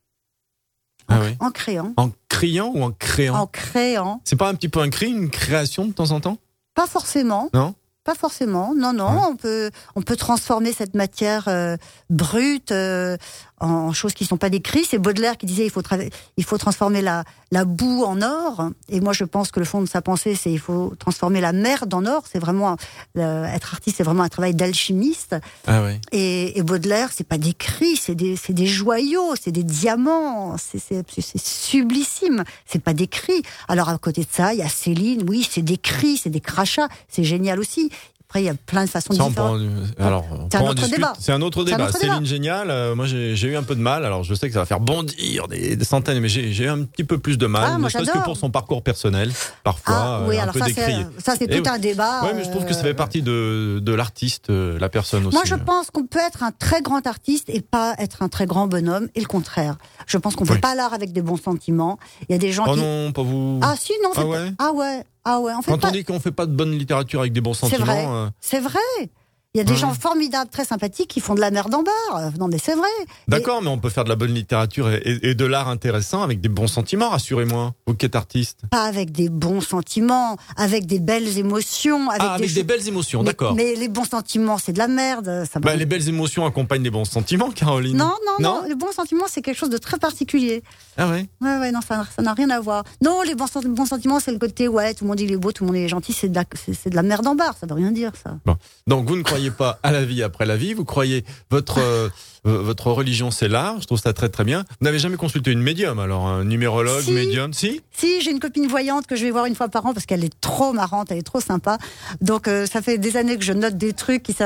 En créant. En criant ou en créant ? En créant. C'est pas un petit peu un cri, une création de temps en temps ? Pas forcément. Non ? Pas forcément, non. On peut transformer cette matière brute en choses qui sont pas des cris. C'est Baudelaire qui disait il faut transformer la boue en or. Et moi, je pense que le fond de sa pensée, c'est il faut transformer la merde en or. C'est vraiment être artiste, c'est vraiment un travail d'alchimiste. Et Baudelaire, c'est pas des cris, c'est des joyaux, c'est des diamants, c'est sublissime. C'est pas des cris. Alors à côté de ça, il y a Céline. Oui, c'est des cris, c'est des crachats. C'est génial aussi. Après, il y a plein de façons différentes. C'est un autre débat. C'est un autre débat. Céline Génial, moi j'ai eu un peu de mal. Alors je sais que ça va faire bondir des centaines, mais j'ai eu un petit peu plus de mal. Moi, parce que pour son parcours personnel, parfois un peu décrié. Ça c'est tout un débat. Oui, mais je trouve que ça fait partie de l'artiste, la personne aussi. Moi, je pense qu'on peut être un très grand artiste et pas être un très grand bonhomme, et le contraire. Je pense qu'on fait pas l'art avec des bons sentiments. Il y a des gens qui... non, pas vous. Ah si, non. En fait, quand on dit qu'on fait pas de bonne littérature avec des bons sentiments... C'est vrai. Il y a des gens formidables, très sympathiques, qui font de la merde en barre. Non, mais c'est vrai. D'accord, mais on peut faire de la bonne littérature et de l'art intéressant avec des bons sentiments, rassurez-moi. Vous qui êtes artiste. Pas avec des bons sentiments, avec des belles émotions. Avec des belles émotions, d'accord. Mais les bons sentiments, c'est de la merde. Les belles émotions accompagnent des bons sentiments, Caroline. Non. Les bons sentiments, c'est quelque chose de très particulier. Ah ouais? Ouais, non, ça n'a rien à voir. Non, les bons sentiments, c'est le côté, tout le monde il est beau, tout le monde est gentil, c'est de la merde en barre, ça veut rien dire, ça. Bon. Donc, vous ne croyez pas à la vie après la vie, vous croyez votre religion c'est l'art, je trouve ça très très bien. Vous n'avez jamais consulté une médium alors, un numérologue, médium, Si, j'ai une copine voyante que je vais voir une fois par an parce qu'elle est trop marrante, elle est trop sympa. Donc ça fait des années que je note des trucs qui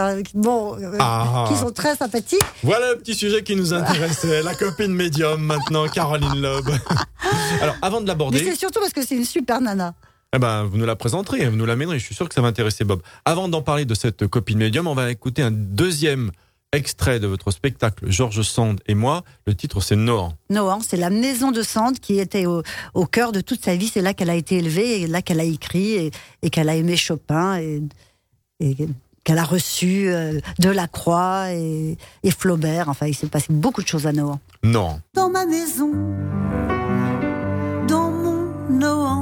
sont très sympathiques. Voilà le petit sujet qui nous intéressait, la copine médium maintenant, Caroline Loeb. Alors avant de l'aborder... Mais c'est surtout parce que c'est une super nana. Vous nous la présenterez, vous nous l'amènerez, je suis sûr que ça va intéresser Bob. Avant d'en parler de cette copine médium, on va écouter un deuxième extrait de votre spectacle George Sand et moi. Le titre c'est Nohant. Nohant, c'est la maison de Sand qui était au cœur de toute sa vie. C'est là qu'elle a été élevée et là qu'elle a écrit et qu'elle a aimé Chopin et qu'elle a reçu Delacroix et Flaubert. Enfin, il s'est passé beaucoup de choses à Nohant. Nohant. Dans ma maison, dans mon Nohant,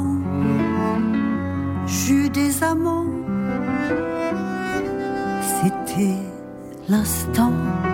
j'eus des amants, c'était l'instant.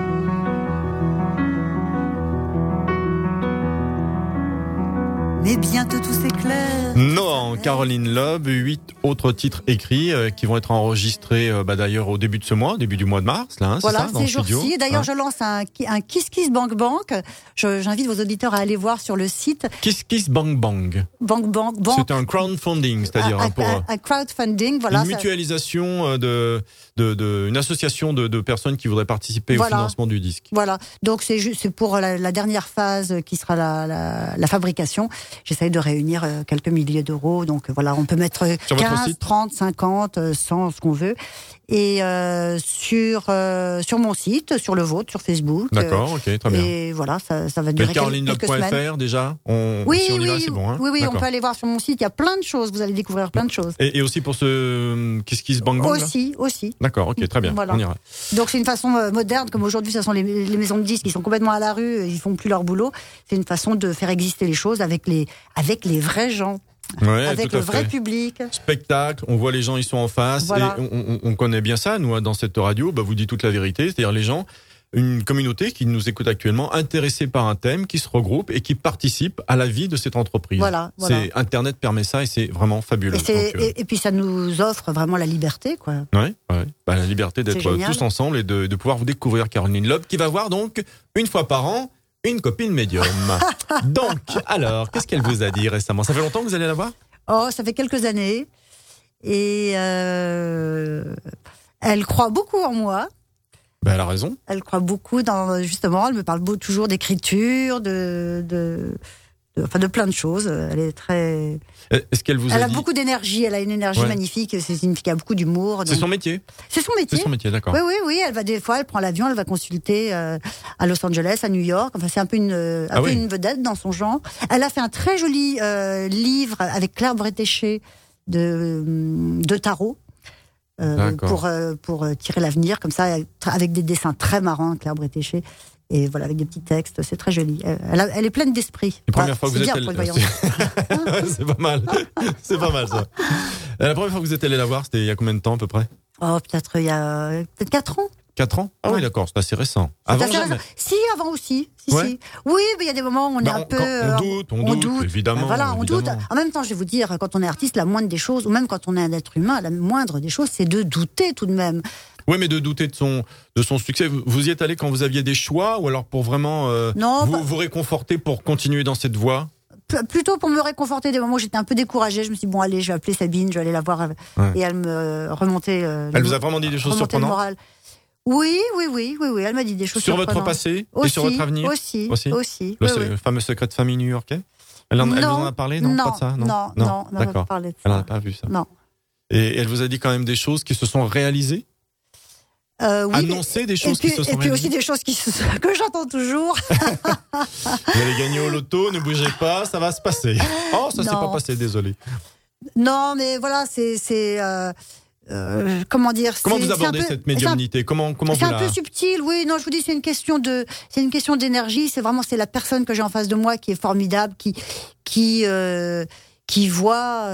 Mais bientôt tout s'éclaire. Nohant, Caroline Loeb, 8 autres titres écrits qui vont être enregistrés d'ailleurs au début de ce mois, début du mois de mars. Là, voilà, c'est ça, ces jours-ci. D'ailleurs, je lance un Kiss Kiss Bang Bang. J'invite vos auditeurs à aller voir sur le site. Kiss Kiss Bang Bang. Bang Bang Bang. C'est un crowdfunding, c'est-à-dire un crowdfunding, voilà. Une mutualisation une association de personnes qui voudraient participer au financement du disque. Voilà. Donc c'est pour la dernière phase qui sera la fabrication. J'essaye de réunir quelques milliers d'euros. Donc voilà, on peut mettre 15, 30, 50, 100, ce qu'on veut. Et sur mon site, sur le vôtre, sur Facebook. D'accord, ok, très bien. Et voilà, ça va durer quelques semaines. CarolineLoeb.fr déjà. Oui, c'est bon. Hein, oui, on peut aller voir sur mon site. Il y a plein de choses. Vous allez découvrir plein de choses. Et aussi pour ce Kiss Kiss Bang Bang. Aussi. D'accord, ok, très bien. Voilà. On ira. Donc c'est une façon moderne, comme aujourd'hui, ce sont les maisons de disques qui sont complètement à la rue, ils font plus leur boulot. C'est une façon de faire exister les choses avec les vrais gens. Ouais, avec le vrai public. Spectacle, on voit les gens, ils sont en face. Voilà. Et on connaît bien ça, nous, dans cette radio, vous dites toute la vérité. C'est-à-dire les gens, une communauté qui nous écoute actuellement, intéressée par un thème, qui se regroupe et qui participe à la vie de cette entreprise. Voilà. Internet permet ça et c'est vraiment fabuleux. Et puis ça nous offre vraiment la liberté, quoi. Ouais. La liberté d'être tous ensemble et de pouvoir vous découvrir Caroline Loeb, qui va voir donc une fois par an une copine médium. Donc, alors, qu'est-ce qu'elle vous a dit récemment? Ça fait longtemps que vous allez la voir? Oh, ça fait quelques années. Et elle croit beaucoup en moi. Elle a raison. Elle croit beaucoup justement, elle me parle toujours d'écriture, de plein de choses. Elle est très. Est-ce qu'elle Elle a beaucoup d'énergie. Elle a une énergie magnifique. C'est signifie qu'elle a beaucoup d'humour. C'est son métier. C'est son métier, d'accord. Oui. Des fois, elle prend l'avion, elle va consulter à Los Angeles, à New York. Enfin, c'est un peu une vedette dans son genre. Elle a fait un très joli livre avec Claire Bretéché de tarot. Pour tirer l'avenir comme ça, avec des dessins très marrants, Claire Bretéché, et voilà, avec des petits textes, c'est très joli. Elle est pleine d'esprit. La première fois que vous êtes allé... c'est pas mal, ça. La première fois que vous êtes allé la voir, c'était il y a combien de temps à peu près? Peut-être il y a 4 ans. 4 ans? Ah oui, d'accord, c'est assez récent. Avant jamais. Si, avant aussi. Si. Oui, mais il y a des moments où on est un peu... On doute, évidemment. Voilà, on doute. En même temps, je vais vous dire, quand on est artiste, la moindre des choses, ou même quand on est un être humain, la moindre des choses, c'est de douter tout de même. Oui, mais de douter de son succès. Vous y êtes allé quand vous aviez des choix, ou alors pour vraiment vous réconforter pour continuer dans cette voie? Plutôt pour me réconforter des moments où j'étais un peu découragée. Je me suis dit, bon, allez, je vais appeler Sabine, je vais aller la voir. Et elle me remontait... Elle vous a vraiment dit des choses surprenantes? Oui. Elle m'a dit des choses sur votre passé aussi, et sur votre avenir. Aussi. Le fameux secret de famille new-yorkais. Elle vous en a parlé, non? Pas de ça, non, d'accord. Pas de ça. Elle n'en a pas vu ça. Non. Et elle vous a dit quand même des choses qui se sont réalisées. Oui, annoncer des choses qui se sont réalisées. Et puis aussi des choses que j'entends toujours. Vous allez gagner au loto, ne bougez pas, ça va se passer. Oh, ça s'est pas passé, désolé. Non, mais voilà, c'est comment dire? Comment vous abordez cette médiumnité? Comment c'est un peu subtil, oui. Non, je vous dis, c'est une question d'énergie. C'est la personne que j'ai en face de moi qui est formidable, qui voit,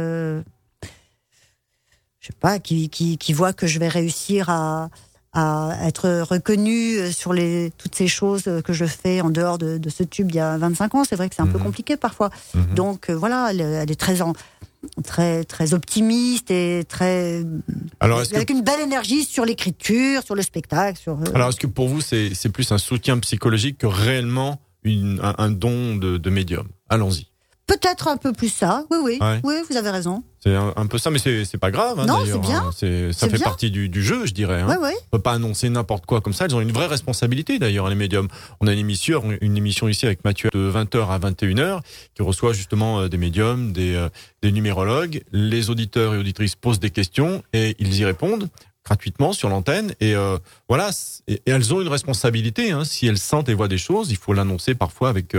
je sais pas, qui voit que je vais réussir à être reconnue sur toutes ces choses que je fais en dehors de ce tube il y a 25 ans. C'est vrai que c'est un peu compliqué parfois. Donc voilà, elle est très optimiste et avec une belle énergie sur l'écriture, sur le spectacle. Alors, est-ce que pour vous, c'est plus un soutien psychologique que réellement un don de médium? Allons-y. Peut-être un peu plus ça, oui, vous avez raison. C'est un peu ça, mais c'est pas grave. Non, d'ailleurs, c'est bien. Ça fait partie du jeu, je dirais. Oui. On peut pas annoncer n'importe quoi comme ça. Elles ont une vraie responsabilité, d'ailleurs, les médiums. On a une émission ici avec Mathieu de 20h à 21h qui reçoit justement des médiums, des numérologues. Les auditeurs et auditrices posent des questions et ils y répondent gratuitement sur l'antenne. Et voilà. Et elles ont une responsabilité. Si elles sentent et voient des choses, il faut l'annoncer parfois avec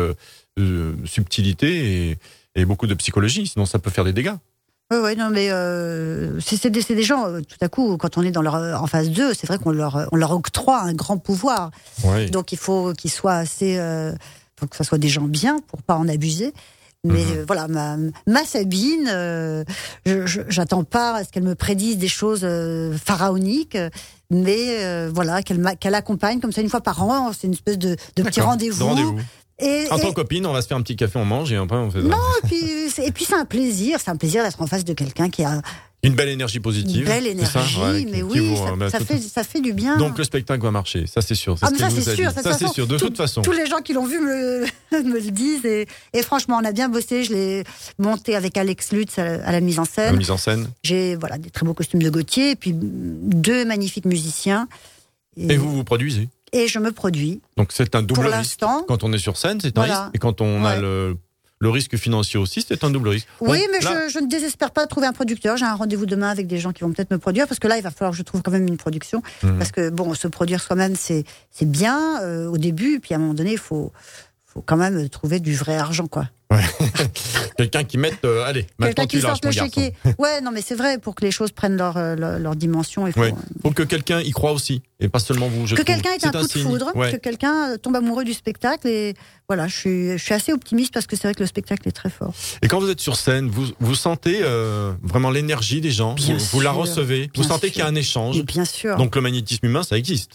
subtilité et beaucoup de psychologie. Sinon, ça peut faire des dégâts. Oui, non, mais c'est des gens, tout à coup, quand on est en phase 2, c'est vrai qu'on leur octroie un grand pouvoir. Oui. Donc il faut qu'ils soient assez... faut que ce soit des gens bien pour pas en abuser. Mais voilà, ma Sabine, j'attends pas à ce qu'elle me prédise des choses pharaoniques, mais voilà, qu'elle accompagne comme ça une fois par an. C'est une espèce de petit rendez-vous. Entre copines, on va se faire un petit café, on mange et après on fait ça. Non, et puis c'est un plaisir d'être en face de quelqu'un qui a une belle énergie positive. Une belle énergie, mais oui, ça fait du bien. Donc le spectacle va marcher, ça c'est sûr. Ça c'est sûr. De toute façon. Tous les gens qui l'ont vu me le disent et franchement, on a bien bossé. Je l'ai monté avec Alex Lutz à la mise en scène. J'ai des très beaux costumes de Gauthier et puis 2 magnifiques musiciens. Et vous produisez? Et je me produis. Donc c'est un double risque. Quand on est sur scène, c'est un risque. Et quand on a le risque financier aussi, c'est un double risque. Oui, mais je ne désespère pas de trouver un producteur. J'ai un rendez-vous demain avec des gens qui vont peut-être me produire, parce que là, il va falloir que je trouve quand même une production. Parce que se produire soi-même, c'est bien au début, puis à un moment donné, il faut quand même trouver du vrai argent, quoi. Ouais. Quelqu'un qui mette, quelqu'un qui sorte le chéquier. Ouais, non, mais c'est vrai, pour que les choses prennent leur dimension. Il faut que quelqu'un y croit aussi, et pas seulement vous. Que quelqu'un ait un coup de foudre, que quelqu'un tombe amoureux du spectacle, et voilà, je suis assez optimiste parce que c'est vrai que le spectacle est très fort. Et quand vous êtes sur scène, vous sentez vraiment l'énergie des gens, vous la recevez, vous sentez qu'il y a un échange. Et bien sûr. Donc le magnétisme humain, ça existe.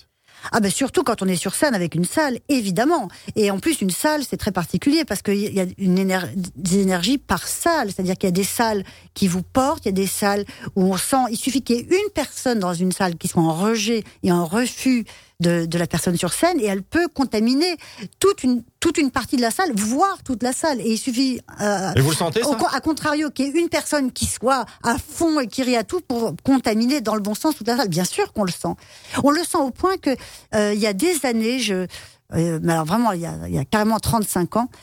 Ah ben surtout quand on est sur scène avec une salle, évidemment. Et en plus, une salle, c'est très particulier parce qu'il y a des énergies par salle. C'est-à-dire qu'il y a des salles qui vous portent, il y a des salles où on sent... Il suffit qu'il y ait une personne dans une salle qui soit en rejet et en refus de la personne sur scène, et elle peut contaminer toute une partie de la salle, voire toute la salle. Et il suffit... et vous le sentez, ça ? À contrario, qu'il y ait une personne qui soit à fond et qui rit à tout pour contaminer dans le bon sens toute la salle. Bien sûr qu'on le sent. On le sent au point que il y a des années, mais alors vraiment, il y a carrément 35 ans,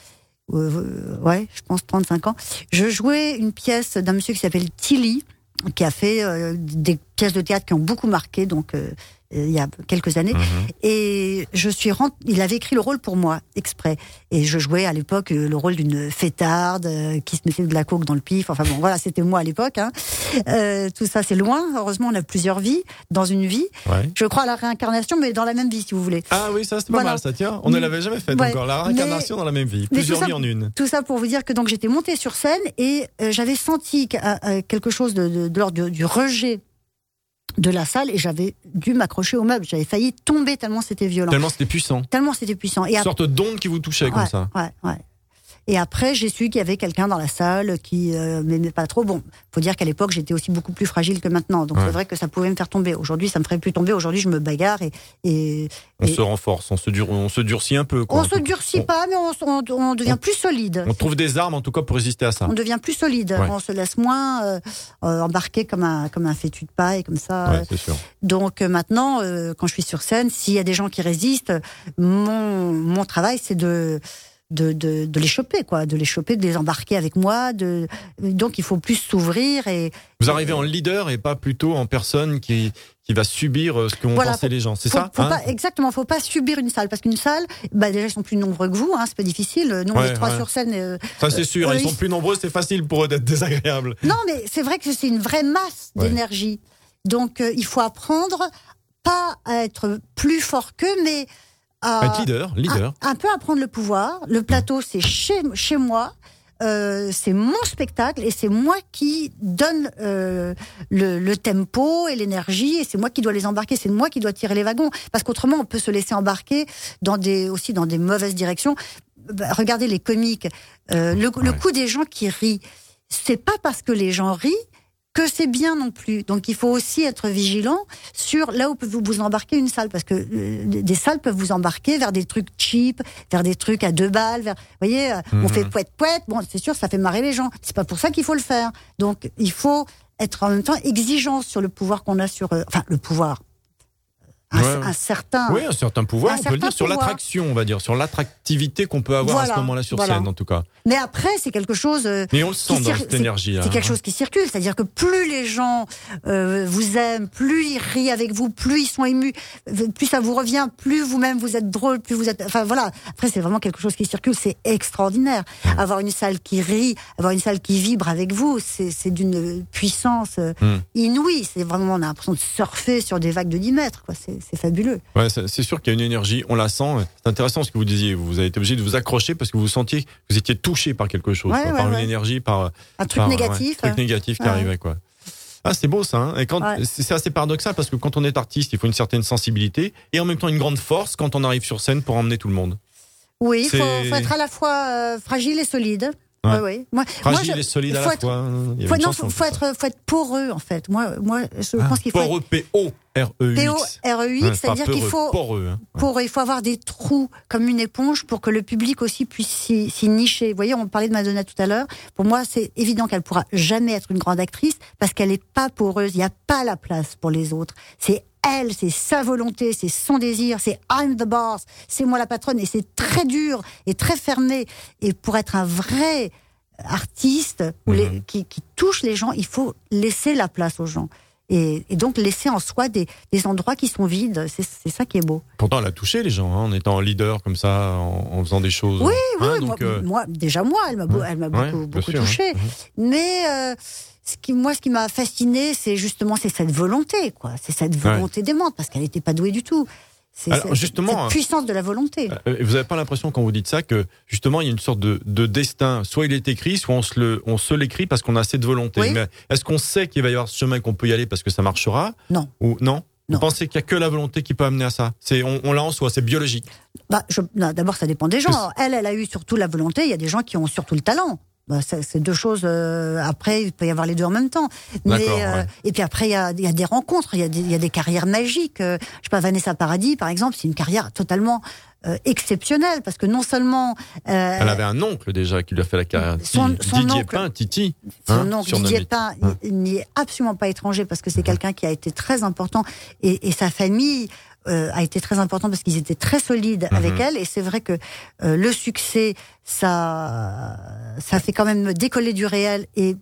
ouais, je pense 35 ans, je jouais une pièce d'un monsieur qui s'appelle Tilly, qui a fait des pièces de théâtre qui ont beaucoup marqué, donc il y a quelques années. Et il avait écrit le rôle pour moi, exprès. Et je jouais à l'époque le rôle d'une fêtarde qui se mettait de la coke dans le pif. Enfin bon, voilà, c'était moi à l'époque. Hein. Tout ça, c'est loin. Heureusement, on a plusieurs vies dans une vie. Ouais. Je crois à la réincarnation, mais dans la même vie, si vous voulez. Ah oui, ça, c'est pas mal, ça, tiens. On ne l'avait jamais fait encore. La réincarnation dans la même vie. Plusieurs vies en une. Tout ça pour vous dire que donc j'étais montée sur scène et j'avais senti quelque chose de l'ordre du rejet de la salle, et j'avais dû m'accrocher au meuble. J'avais failli tomber tellement c'était violent. Tellement c'était puissant. Et une sorte d'onde qui vous touchait comme ça. Ouais. Et après, j'ai su qu'il y avait quelqu'un dans la salle qui m'aimait pas trop. Bon, faut dire qu'à l'époque, j'étais aussi beaucoup plus fragile que maintenant. Donc c'est vrai que ça pouvait me faire tomber. Aujourd'hui, ça me ferait plus tomber. Aujourd'hui, je me bagarre et on se renforce, on se durcit un peu. Quoi. On se durcit pas, mais on devient plus solide. On trouve des armes, en tout cas, pour résister à ça. On devient plus solide. Ouais. On se laisse moins embarquer comme un fétu de paille, comme ça. Ouais, c'est sûr. Donc maintenant, quand je suis sur scène, s'il y a des gens qui résistent, mon travail, c'est de les choper, de les embarquer avec moi. Donc il faut plus s'ouvrir. Vous arrivez en leader et pas plutôt en personne qui va subir ce que vont penser les gens, c'est ça Exactement, faut pas subir une salle, parce qu'une salle, déjà ils sont plus nombreux que vous, c'est pas difficile. Nous on est 3 sur scène. Ça c'est sûr, ils sont plus nombreux, c'est facile pour eux d'être désagréables. Non, mais c'est vrai que c'est une vraie masse d'énergie. Donc il faut apprendre pas à être plus fort qu'eux, mais être leader. Un peu à prendre le pouvoir. Le plateau, c'est chez moi. C'est mon spectacle et c'est moi qui donne le tempo et l'énergie, et c'est moi qui dois les embarquer, c'est moi qui dois tirer les wagons, parce qu'autrement on peut se laisser embarquer dans des mauvaises directions. Regardez les comiques, le coup des gens qui rient, c'est pas parce que les gens rient que c'est bien non plus. Donc il faut aussi être vigilant sur là où vous embarquez une salle, parce que des salles peuvent vous embarquer vers des trucs cheap, vers des trucs à 2 balles, vous voyez, on fait pouette, bon c'est sûr ça fait marrer les gens, c'est pas pour ça qu'il faut le faire. Donc il faut être en même temps exigeant sur le pouvoir qu'on a sur le pouvoir. Un certain pouvoir, on peut le dire, sur l'attraction, on va dire, sur l'attractivité qu'on peut avoir à ce moment-là sur scène, en tout cas. Mais après, c'est quelque chose. Mais on le sent dans cette énergie-là. C'est quelque chose qui circule, c'est-à-dire que plus les gens vous aiment, plus ils rient avec vous, plus ils sont émus, plus ça vous revient, plus vous-même vous êtes drôle, plus vous êtes. Enfin voilà. Après, c'est vraiment quelque chose qui circule, c'est extraordinaire. Avoir une salle qui rit, avoir une salle qui vibre avec vous, c'est d'une puissance inouïe. C'est vraiment, on a l'impression de surfer sur des vagues de 10 mètres, quoi. C'est fabuleux. Ouais, c'est sûr qu'il y a une énergie, on la sent. C'est intéressant ce que vous disiez. Vous avez été obligé de vous accrocher parce que vous sentiez que vous étiez touché par quelque chose, par une énergie, par un truc négatif. Un truc négatif qui arrivait, quoi. Ah, c'est beau ça. Hein. Et c'est assez paradoxal parce que quand on est artiste, il faut une certaine sensibilité et en même temps une grande force quand on arrive sur scène pour emmener tout le monde. Oui, il faut être à la fois fragile et solide. Ouais. Fragile et solide à la fois. Faut être poreux en fait. Moi, je pense qu'il faut poreux, P-O-R-E-U-X. P-O-R-E-U-X, c'est-à-dire qu'il faut il faut avoir des trous comme une éponge pour que le public aussi puisse s'y nicher. Vous voyez, on parlait de Madonna tout à l'heure. Pour moi, c'est évident qu'elle pourra jamais être une grande actrice parce qu'elle est pas poreuse. Il y a pas la place pour les autres. C'est elle, c'est sa volonté, c'est son désir, c'est I'm the boss, c'est moi la patronne, et c'est très dur et très fermé. Et pour être un vrai artiste qui touche les gens, il faut laisser la place aux gens. Et donc laisser en soi des endroits qui sont vides, c'est ça qui est beau. Pourtant, elle a touché les gens, en étant leader comme ça, en faisant des choses. Oui, moi, elle m'a beaucoup touché. Mais ce qui m'a fasciné, c'est cette volonté, quoi. C'est cette volonté d'aimante, parce qu'elle n'était pas douée du tout. Alors, justement, cette puissance de la volonté. Vous n'avez pas l'impression, quand vous dites ça, que justement il y a une sorte de destin, soit il est écrit, soit on se l'écrit parce qu'on a assez de volonté. Oui. Mais est-ce qu'on sait qu'il va y avoir ce chemin, qu'on peut y aller parce que ça marchera ? Non. Ou non ? Vous pensez qu'il y a que la volonté qui peut amener à ça? On l'a en soi, c'est biologique. Non, d'abord, ça dépend des gens. Elle a eu surtout la volonté. Il y a des gens qui ont surtout le talent. C'est deux choses. Après, il peut y avoir les deux en même temps. Et puis après, il y a des rencontres, il y a des carrières magiques. Je sais pas, Vanessa Paradis, par exemple, c'est une carrière totalement exceptionnelle parce que non seulement elle avait un oncle déjà qui lui a fait la carrière. Didier Pin, Titi. Son oncle Didier Pin n'y est absolument pas étranger parce que c'est quelqu'un qui a été très important et sa famille a été très important parce qu'ils étaient très solides avec elle et c'est vrai que le succès ça fait quand même décoller du réel et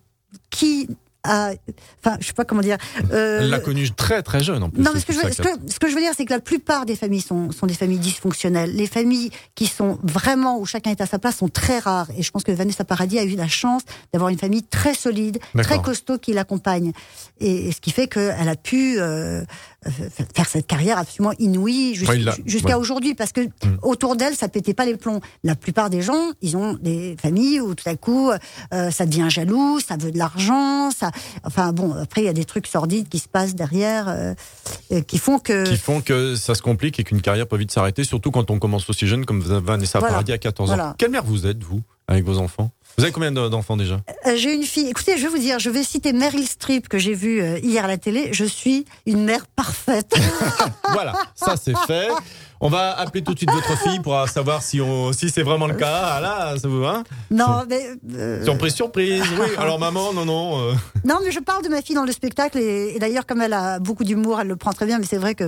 je sais pas comment dire. Elle l'a connue très très jeune en plus. Non, mais ce que je veux dire, c'est que la plupart des familles sont des familles dysfonctionnelles. Les familles qui sont vraiment où chacun est à sa place sont très rares. Et je pense que Vanessa Paradis a eu la chance d'avoir une famille très solide, très costaud qui l'accompagne. Et ce qui fait qu'elle a pu faire cette carrière absolument inouïe jusqu'à aujourd'hui, parce que autour d'elle, ça pétait pas les plombs. La plupart des gens, ils ont des familles où tout à coup, ça devient jaloux, ça veut de l'argent, après il y a des trucs sordides qui se passent derrière, qui font que ça se complique et qu'une carrière peut vite s'arrêter, surtout quand on commence aussi jeune comme Vanessa Paradis à 14 ans. Voilà. Quelle mère vous êtes, vous, avec vos enfants? Vous avez combien d'enfants déjà? J'ai une fille. Écoutez, je vais vous dire, je vais citer Meryl Streep que j'ai vue hier à la télé. Je suis une mère parfaite. Voilà, ça c'est fait. On va appeler tout de suite votre fille pour savoir si c'est vraiment le cas. Ah là, ça vous va? Non, mais surprise. Oui. Alors maman, non. Non, mais je parle de ma fille dans le spectacle et d'ailleurs comme elle a beaucoup d'humour, elle le prend très bien. Mais c'est vrai que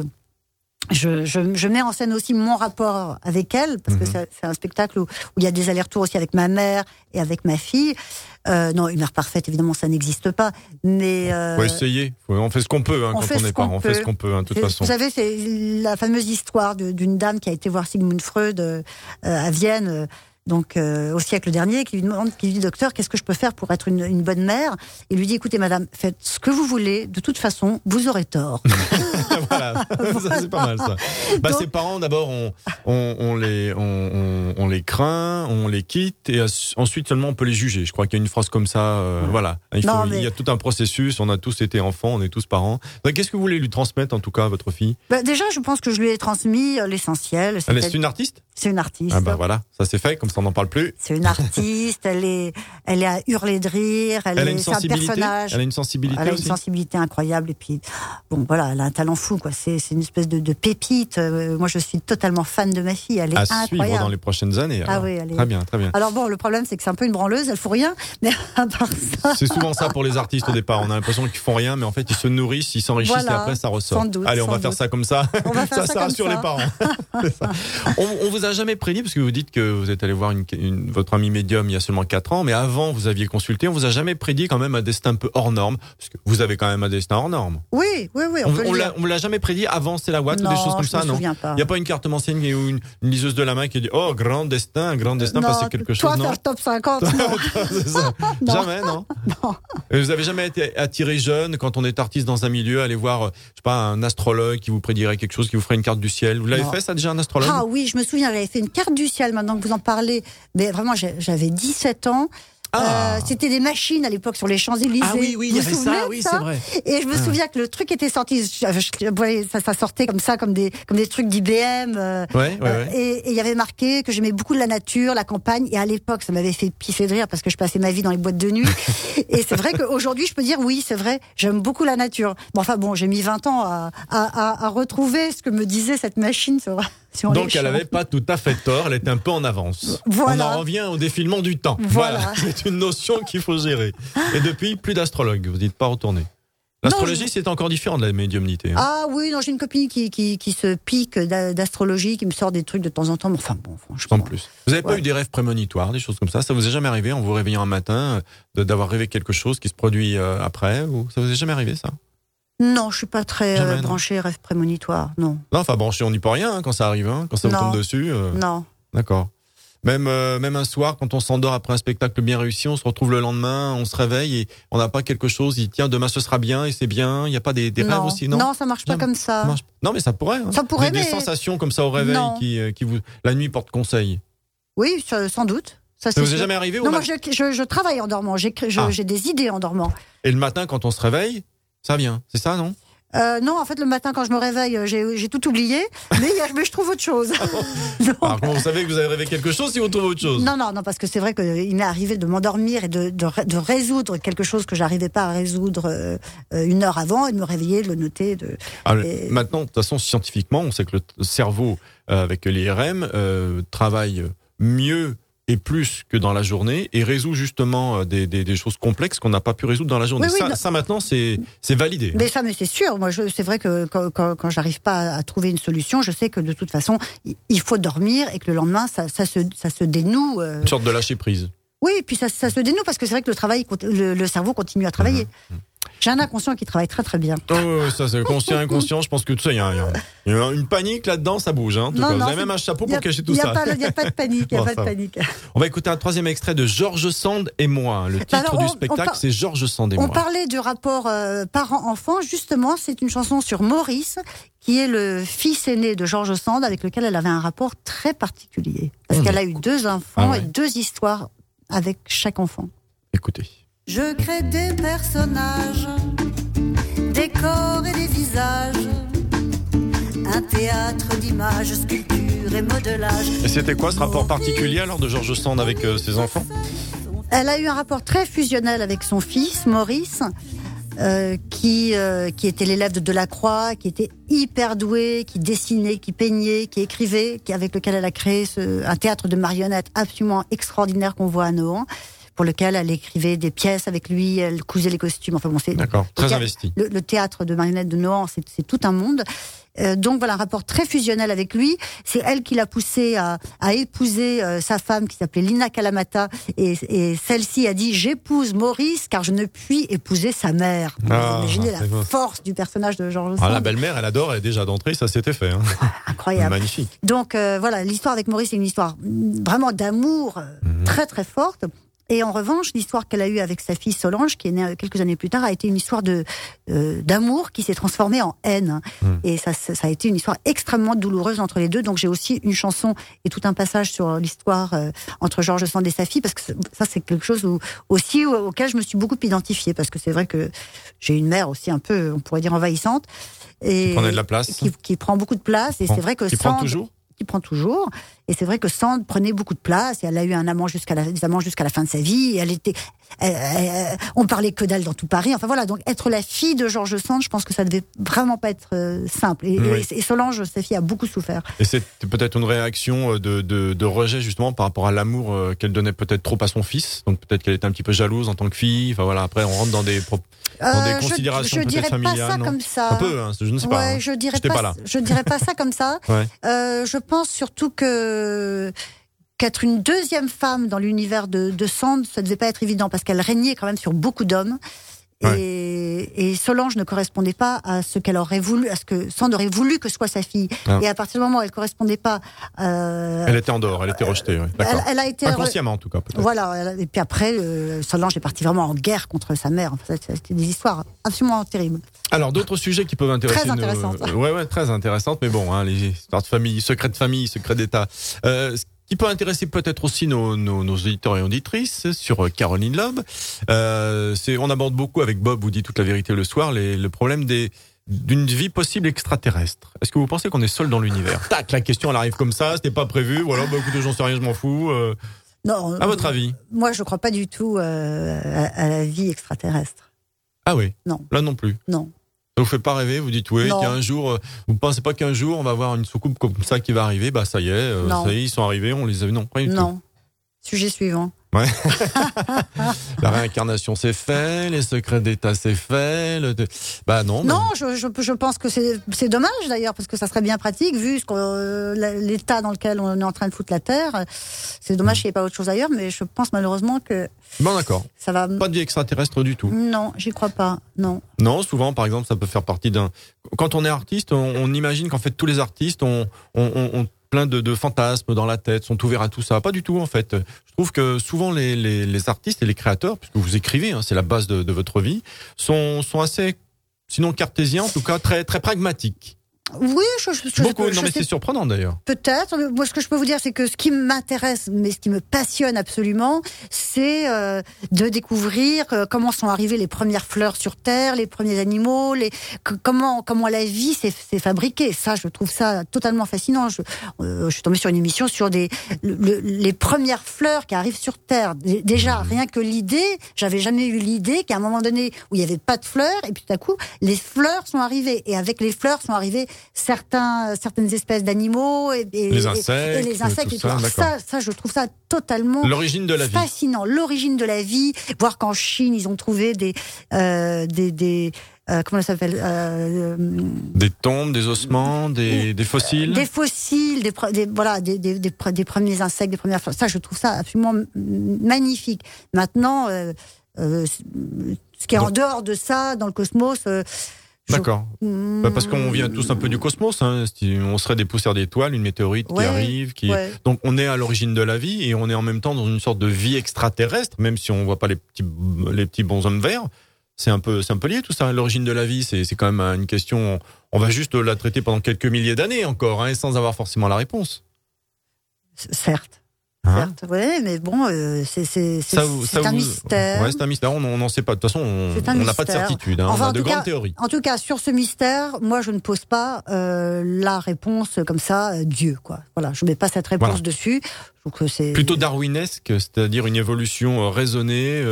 je mets en scène aussi mon rapport avec elle, parce que c'est un spectacle où il y a des allers-retours aussi avec ma mère et avec ma fille. Non, une mère parfaite, évidemment, ça n'existe pas. Mais faut essayer. On fait ce qu'on peut quand on est parent. On fait ce qu'on peut, de toute façon. Vous savez, c'est la fameuse histoire d'une dame qui a été voir Sigmund Freud à Vienne. Donc au siècle dernier, qui lui dit docteur, qu'est-ce que je peux faire pour être une bonne mère? Il lui dit écoutez madame, faites ce que vous voulez, de toute façon vous aurez tort. Voilà. Ça, c'est pas mal ça. Donc, ses parents d'abord on les craint, on les quitte et ensuite seulement on peut les juger. Je crois qu'il y a une phrase comme ça. Voilà. Il y a tout un processus. On a tous été enfants, on est tous parents. Donc, qu'est-ce que vous voulez lui transmettre en tout cas à votre fille? Déjà, je pense que je lui ai transmis l'essentiel. C'est une artiste? C'est une artiste. Ah voilà, ça c'est fait, comme ça on n'en parle plus. C'est une artiste, elle est à hurler de rire, c'est un personnage. Elle a une sensibilité aussi. Elle a une sensibilité incroyable et puis voilà, elle a un talent fou quoi. C'est une espèce de pépite. Moi je suis totalement fan de ma fille, elle est incroyable. À suivre dans les prochaines années. Alors. Ah oui, très bien. Alors le problème c'est que c'est un peu une branleuse, elle fout rien, mais à part ça. C'est souvent ça pour les artistes au départ. On a l'impression qu'ils font rien, mais en fait ils se nourrissent, ils s'enrichissent et après ça ressort. Sans doute, allez, on va faire ça comme ça. Ça rassure les parents. On vous a jamais prédit, parce que vous dites que vous êtes allé voir votre ami médium il y a seulement 4 ans, mais avant vous aviez consulté, on vous a jamais prédit quand même un destin un peu hors norme, parce que vous avez quand même un destin hors norme. Oui, on l'a jamais prédit avant c'est la Watt ou des choses comme ça, non? Il n'y a pas une carte ancienne ou une liseuse de la main qui dit oh grand destin, passer quelque chose, non? Toi faire top 50, non. C'est ça. Non. Jamais, non. Et vous avez jamais été attiré jeune quand on est artiste dans un milieu, aller voir, je sais pas, un astrologue qui vous prédirait quelque chose, qui vous ferait une carte du ciel? Vous l'avez fait ça déjà, un astrologue? Ah oui, je me souviens, j'avais fait une carte du ciel, maintenant que vous en parlez, mais vraiment j'avais 17 ans. C'était des machines à l'époque sur les Champs-Élysées. Ah oui, il y avait ça, oui, c'est vrai. Et je me souviens que le truc était sorti, ça sortait comme ça, comme des trucs d'IBM. Et il y avait marqué que j'aimais beaucoup la nature, la campagne. Et à l'époque, ça m'avait fait pisser de rire parce que je passais ma vie dans les boîtes de nuit. Et c'est vrai qu'aujourd'hui, je peux dire oui, c'est vrai, j'aime beaucoup la nature. J'ai mis 20 ans à retrouver ce que me disait cette machine sur donc elle n'avait pas tout à fait tort, elle était un peu en avance. Voilà. On en revient au défilement du temps. Voilà. C'est une notion qu'il faut gérer. Et depuis, plus d'astrologue, vous dites pas retourner. L'astrologie, c'est encore différent de la médiumnité. Hein. Ah oui, non, j'ai une copine qui se pique d'astrologie, qui me sort des trucs de temps en temps. Mais enfin bon, franchement. En plus. Vous n'avez pas eu des rêves prémonitoires, des choses comme ça? Ça vous est jamais arrivé en vous réveillant un matin d'avoir rêvé quelque chose qui se produit après? Ou ça vous est jamais arrivé ça? Non, je suis pas très branchée rêve prémonitoire, non. Non, enfin branché, on n'y peut rien quand ça arrive, quand ça vous tombe dessus. Non. D'accord. Même un soir, quand on s'endort après un spectacle bien réussi, on se retrouve le lendemain, on se réveille et on n'a pas quelque chose, tiens, demain ce sera bien et c'est bien. Il n'y a pas des rêves aussi, non? Non, ça marche pas comme ça. Non, mais ça pourrait. Hein. Ça pourrait, des sensations comme ça au réveil qui vous, la nuit porte conseil. Oui, sans doute. Ça vous est jamais arrivé? Non, moi je travaille en dormant, j'ai des idées en dormant. Et le matin, quand on se réveille, ça vient, c'est ça, non? Non, en fait, le matin, quand je me réveille, j'ai tout oublié, mais je trouve autre chose. Donc, Alors, comment vous savez que vous avez rêvé quelque chose si vous trouvez autre chose? Non, parce que c'est vrai qu'il m'est arrivé de m'endormir et de résoudre quelque chose que j'arrivais pas à résoudre une heure avant, et de me réveiller, de le noter. Maintenant, de toute façon, scientifiquement, on sait que le cerveau, avec l'IRM, travaille mieux et plus que dans la journée et résout justement des choses complexes qu'on n'a pas pu résoudre dans la journée. Oui, ça maintenant, c'est validé. Mais c'est sûr. Moi, c'est vrai que quand j'arrive pas à trouver une solution, je sais que de toute façon, il faut dormir et que le lendemain, ça se dénoue. Une sorte de lâcher prise. Oui, et puis ça se dénoue parce que c'est vrai que le cerveau continue à travailler. J'ai un inconscient qui travaille très très bien. Oh, ça c'est conscient, inconscient. Je pense que tout ça, il y a une panique là-dedans, ça bouge. Hein, vous avez même un chapeau pour cacher tout ça. Il n'y a pas de panique. On va écouter un troisième extrait de Georges Sand et moi. Le titre du spectacle, c'est Georges Sand et moi. On parlait du rapport parent-enfant. Justement, c'est une chanson sur Maurice, qui est le fils aîné de Georges Sand, avec lequel elle avait un rapport très particulier. Parce qu'elle a eu 2 enfants et 2 histoires avec chaque enfant. Écoutez. Je crée des personnages, des corps et des visages, un théâtre d'images, sculptures et modelage. Et c'était quoi ce rapport particulier alors de Georges Sand avec ses enfants? Elle a eu un rapport très fusionnel avec son fils, Maurice, qui était l'élève de Delacroix, qui était hyper doué, qui dessinait, qui peignait, qui écrivait, avec lequel elle a créé un théâtre de marionnettes absolument extraordinaire qu'on voit à Nohant, pour lequel elle écrivait des pièces avec lui, elle cousait les costumes. Enfin bon, c'est d'accord, très investi. Le théâtre de marionnettes de Nohant, c'est tout un monde. Donc voilà, un rapport très fusionnel avec lui. C'est elle qui l'a poussé à épouser sa femme qui s'appelait Lina Kalamata, et celle-ci a dit: j'épouse Maurice car je ne puis épouser sa mère. Vous imaginez la force du personnage de Georges Sand. La belle-mère, elle adore, et déjà d'entrée, ça s'était fait. Hein. Incroyable. Magnifique. Donc voilà, l'histoire avec Maurice, c'est une histoire vraiment d'amour très très forte. Et en revanche, l'histoire qu'elle a eue avec sa fille Solange, qui est née quelques années plus tard, a été une histoire d'amour qui s'est transformée en haine. Et ça a été une histoire extrêmement douloureuse entre les deux. Donc j'ai aussi une chanson et tout un passage sur l'histoire entre Georges Sand et sa fille, parce que ça c'est quelque chose auquel je me suis beaucoup identifiée, parce que c'est vrai que j'ai une mère aussi un peu, on pourrait dire, envahissante. Et qui prenait de la place. Qui prend beaucoup de place. Et c'est vrai que qui prend toujours. Qui prend toujours. Et c'est vrai que Sand prenait beaucoup de place, et elle a eu des amants jusqu'à la fin de sa vie, et on parlait que d'elle dans tout Paris. Enfin voilà, donc être la fille de Georges Sand, je pense que ça devait vraiment pas être simple. Et Solange, sa fille, a beaucoup souffert. Et c'était peut-être une réaction de rejet, justement, par rapport à l'amour qu'elle donnait peut-être trop à son fils. Donc peut-être qu'elle était un petit peu jalouse en tant que fille. Enfin voilà, après on rentre dans des considérations peut-être familiales. Je dirais pas ça comme ça. Un peu, hein, je ne sais pas. Ouais, je dirais pas ça comme ça. Ouais. Je pense surtout qu'être une deuxième femme dans l'univers de Sand, ça devait pas être évident, parce qu'elle régnait quand même sur beaucoup d'hommes. Et Solange ne correspondait pas à ce qu'elle aurait voulu, à ce que Sand aurait voulu que soit sa fille. Et à partir du moment où elle correspondait pas, elle était en dehors, elle était rejetée. Oui. D'accord. Elle a été inconsciemment en tout cas. Peut-être. Voilà. Et puis après, Solange est partie vraiment en guerre contre sa mère. Enfin, c'était des histoires absolument terribles. Alors d'autres sujets qui peuvent intéresser. Très intéressantes. Très intéressantes. Mais bon, hein, les histoires de famille, secrets d'État. Qui peut intéresser peut-être aussi nos auditeurs et auditrices sur Caroline Loeb. On aborde beaucoup avec Bob, vous dit toute la vérité le soir, le problème d'une vie possible extraterrestre. Est-ce que vous pensez qu'on est seul dans l'univers? Tac, la question elle arrive comme ça, c'était pas prévu. Voilà, écoutez, j'en sais rien, je m'en fous. Non. À votre avis? Moi, je crois pas du tout à la vie extraterrestre. Ah oui. Non. Là non plus. Non. Ça vous fait pas rêver? Vous dites qu'un jour, vous pensez pas qu'un jour on va avoir une soucoupe comme ça qui va arriver? Bah ça y est, ils sont arrivés, on les a vus. Non, pas du tout. Non. Sujet suivant. Ouais. La réincarnation c'est fait, les secrets d'État c'est fait. Non. Non, je pense que c'est dommage d'ailleurs, parce que ça serait bien pratique vu l'état dans lequel on est en train de foutre la terre. C'est dommage qu'il n'y ait pas autre chose ailleurs, mais je pense malheureusement que. Bon d'accord. Ça va. Pas de vie extraterrestre du tout. Non, j'y crois pas. Non. Non, souvent par exemple ça peut faire partie Quand on est artiste, on imagine qu'en fait tous les artistes ont plein de fantasmes dans la tête, sont ouverts à tout ça. Pas du tout en fait. Je trouve que souvent les artistes et les créateurs, puisque vous écrivez, hein, c'est la base de votre vie, sont assez, sinon cartésiens, en tout cas très très pragmatiques. Oui, Beaucoup, non mais c'est surprenant d'ailleurs. Peut-être. Moi, ce que je peux vous dire, c'est que ce qui m'intéresse, mais ce qui me passionne absolument, c'est de découvrir comment sont arrivées les premières fleurs sur Terre, les premiers animaux, comment la vie s'est fabriquée. Ça, je trouve ça totalement fascinant. Je suis tombée sur une émission sur les premières fleurs qui arrivent sur Terre. Déjà, rien que l'idée, j'avais jamais eu l'idée qu'à un moment donné où il n'y avait pas de fleurs, et puis tout à coup, les fleurs sont arrivées. Et avec les fleurs sont arrivées certaines espèces d'animaux et les insectes, et tout. Ça, je trouve ça totalement l'origine de la vie. Fascinant. L'origine de la vie. Voir qu'en Chine, ils ont trouvé des comment ça s'appelle des tombes, des ossements, des fossiles. Des fossiles, des premiers insectes, des premières fleurs. Ça, je trouve ça absolument magnifique. Maintenant, ce qui est en dehors de ça, dans le cosmos. D'accord. Parce qu'on vient tous un peu du cosmos. Hein. On serait des poussières d'étoiles, une météorite qui arrive. Donc on est à l'origine de la vie et on est en même temps dans une sorte de vie extraterrestre, même si on voit pas les petits bonshommes verts. C'est un peu lié tout ça. L'origine de la vie, c'est quand même une question. On va juste la traiter pendant quelques milliers d'années encore, hein, sans avoir forcément la réponse. Certes. Certes, ouais, mais bon, c'est un mystère. Ouais, c'est un mystère. On n'en sait pas. De toute façon, on n'a pas de certitude. Hein. Enfin, on a de grandes théories. En tout cas, sur ce mystère, moi, je ne pose pas la réponse comme ça, Dieu, quoi. Voilà, je mets pas cette réponse dessus. Donc, c'est plutôt darwinesque, c'est-à-dire une évolution raisonnée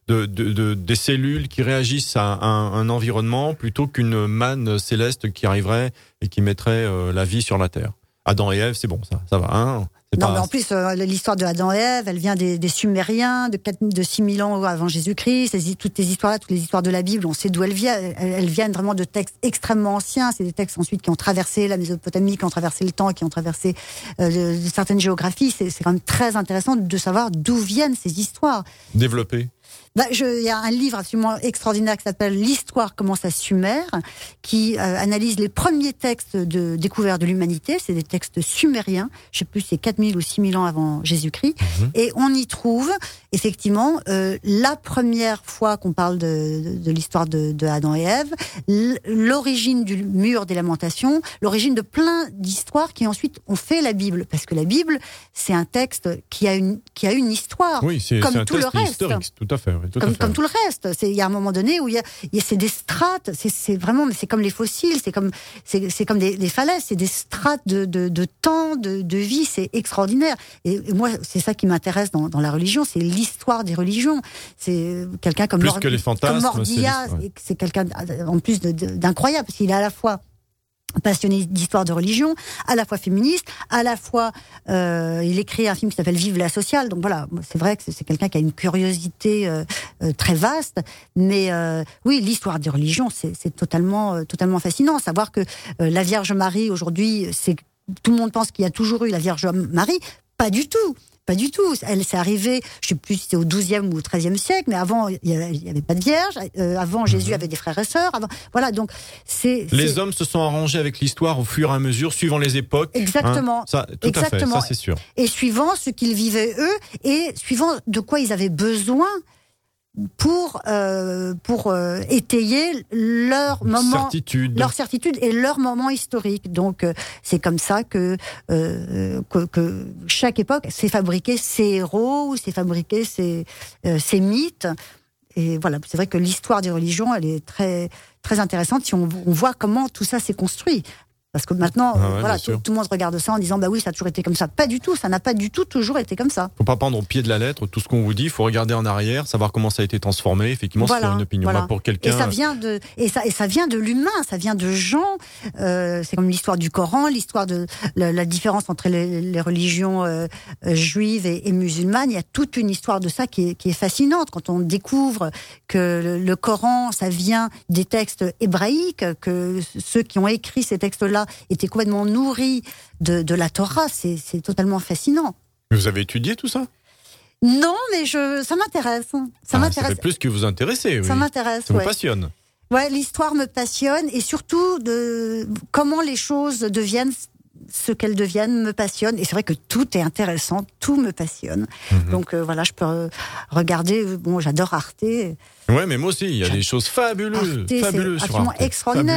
des cellules qui réagissent à un environnement, plutôt qu'une manne céleste qui arriverait et qui mettrait la vie sur la Terre. Adam et Ève, c'est bon, ça va. Hein. Non, mais en plus, l'histoire de Adam et Ève, elle vient des Sumériens, de 6000 ans avant Jésus-Christ. Toutes les histoires-là, toutes les histoires de la Bible, on sait d'où elles viennent. Elles viennent vraiment de textes extrêmement anciens. C'est des textes ensuite qui ont traversé la Mésopotamie, qui ont traversé le temps, qui ont traversé certaines géographies. C'est quand même très intéressant de savoir d'où viennent ces histoires. Développer. Il y a un livre absolument extraordinaire qui s'appelle L'Histoire commence à Sumer, qui analyse les premiers textes de découverte de l'humanité. C'est des textes sumériens. Je sais plus si c'est 4000 ou 6000 ans avant Jésus-Christ. Et on y trouve, effectivement, la première fois qu'on parle de l'histoire de Adam et Ève, l'origine du mur des lamentations, l'origine de plein d'histoires qui ensuite ont fait la Bible. Parce que la Bible, c'est un texte qui a une histoire. Oui, c'est comme un tout texte le reste. Historique, tout à fait. Comme tout le reste, il y a un moment donné où c'est des strates, c'est vraiment, c'est comme les fossiles, c'est comme des falaises, c'est des strates de temps, de vie, c'est extraordinaire. Et moi, c'est ça qui m'intéresse dans la religion, c'est l'histoire des religions. C'est quelqu'un comme plus que les fantasmes, comme Mordia, c'est quelqu'un en plus d'incroyable, parce qu'il est à la fois passionné d'histoire de religion, à la fois féministe, à la fois il écrit un film qui s'appelle Vive la sociale. Donc voilà, c'est vrai que c'est quelqu'un qui a une curiosité très vaste, mais oui, l'histoire des religions, c'est totalement fascinant. Savoir que la Vierge Marie aujourd'hui, tout le monde pense qu'il y a toujours eu la Vierge Marie, pas du tout. Pas du tout. Elle s'est arrivée, je sais plus si c'est au XIIe ou au XIIIe siècle, mais avant il y avait pas de vierge. Avant Jésus avait des frères et sœurs. Voilà, donc les hommes se sont arrangés avec l'histoire au fur et à mesure, suivant les époques. Exactement. Hein, ça, tout exactement. à fait, ça c'est sûr. Et suivant ce qu'ils vivaient eux, et suivant de quoi ils avaient besoin pour étayer leur certitude et leur moment historique. Donc c'est comme ça que chaque époque s'est fabriqué ses héros, s'est fabriqué ses mythes. Et voilà, c'est vrai que l'histoire des religions, elle est très très intéressante si on voit comment tout ça s'est construit. Parce que maintenant, tout le monde regarde ça en disant bah oui, ça a toujours été comme ça. Pas du tout, ça n'a pas du tout toujours été comme ça. Faut pas prendre au pied de la lettre tout ce qu'on vous dit. Faut regarder en arrière, savoir comment ça a été transformé. Effectivement, c'est une opinion. Là, pour quelqu'un. Et ça vient de l'humain, ça vient de gens. C'est comme l'histoire du Coran, l'histoire de la différence entre les religions juives et musulmanes. Il y a toute une histoire de ça qui est fascinante quand on découvre que le Coran, ça vient des textes hébraïques, que ceux qui ont écrit ces textes-là étaient complètement nourris de la Torah. C'est totalement fascinant. Vous avez étudié tout ça ? Non, mais ça m'intéresse. Ça fait plus que vous intéressez. Oui. Ça m'intéresse. Ça vous passionne. Ouais, l'histoire me passionne et surtout de comment les choses deviennent ce qu'elles deviennent me passionne. Et c'est vrai que tout est intéressant, tout me passionne. Donc voilà, je peux regarder. Bon, j'adore Arte. Ouais, mais moi aussi, il y a des choses fabuleuses, Arte, fabuleuses c'est sur absolument Arte. extraordinaire. Fabuleux. Et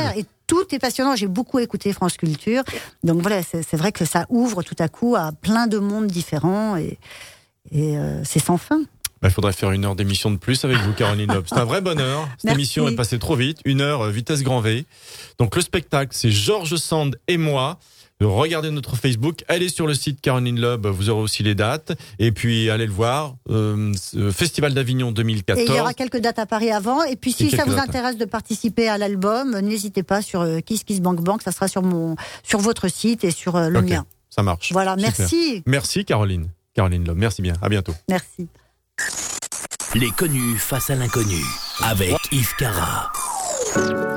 tout est passionnant. J'ai beaucoup écouté France Culture. Donc voilà, c'est vrai que ça ouvre tout à coup à plein de mondes différents et c'est sans fin. Il faudrait faire 1 heure d'émission de plus avec vous, Caroline Loeb. C'est un vrai bonheur. Cette émission est passée trop vite. 1 heure, vitesse grand V. Donc le spectacle, c'est Georges Sand et moi. Regardez notre Facebook, allez sur le site Caroline Loeb, vous aurez aussi les dates. Et puis allez le voir, Festival d'Avignon 2014. Et il y aura quelques dates à Paris avant. Et puis si ça vous intéresse de participer à l'album, n'hésitez pas sur Kiss Kiss Bank Bank, ça sera sur votre site et sur le mien. Ça marche. Voilà, super. Merci. Merci Caroline Loeb, merci bien, à bientôt. Merci. Les connus face à l'inconnu avec Yves Cara.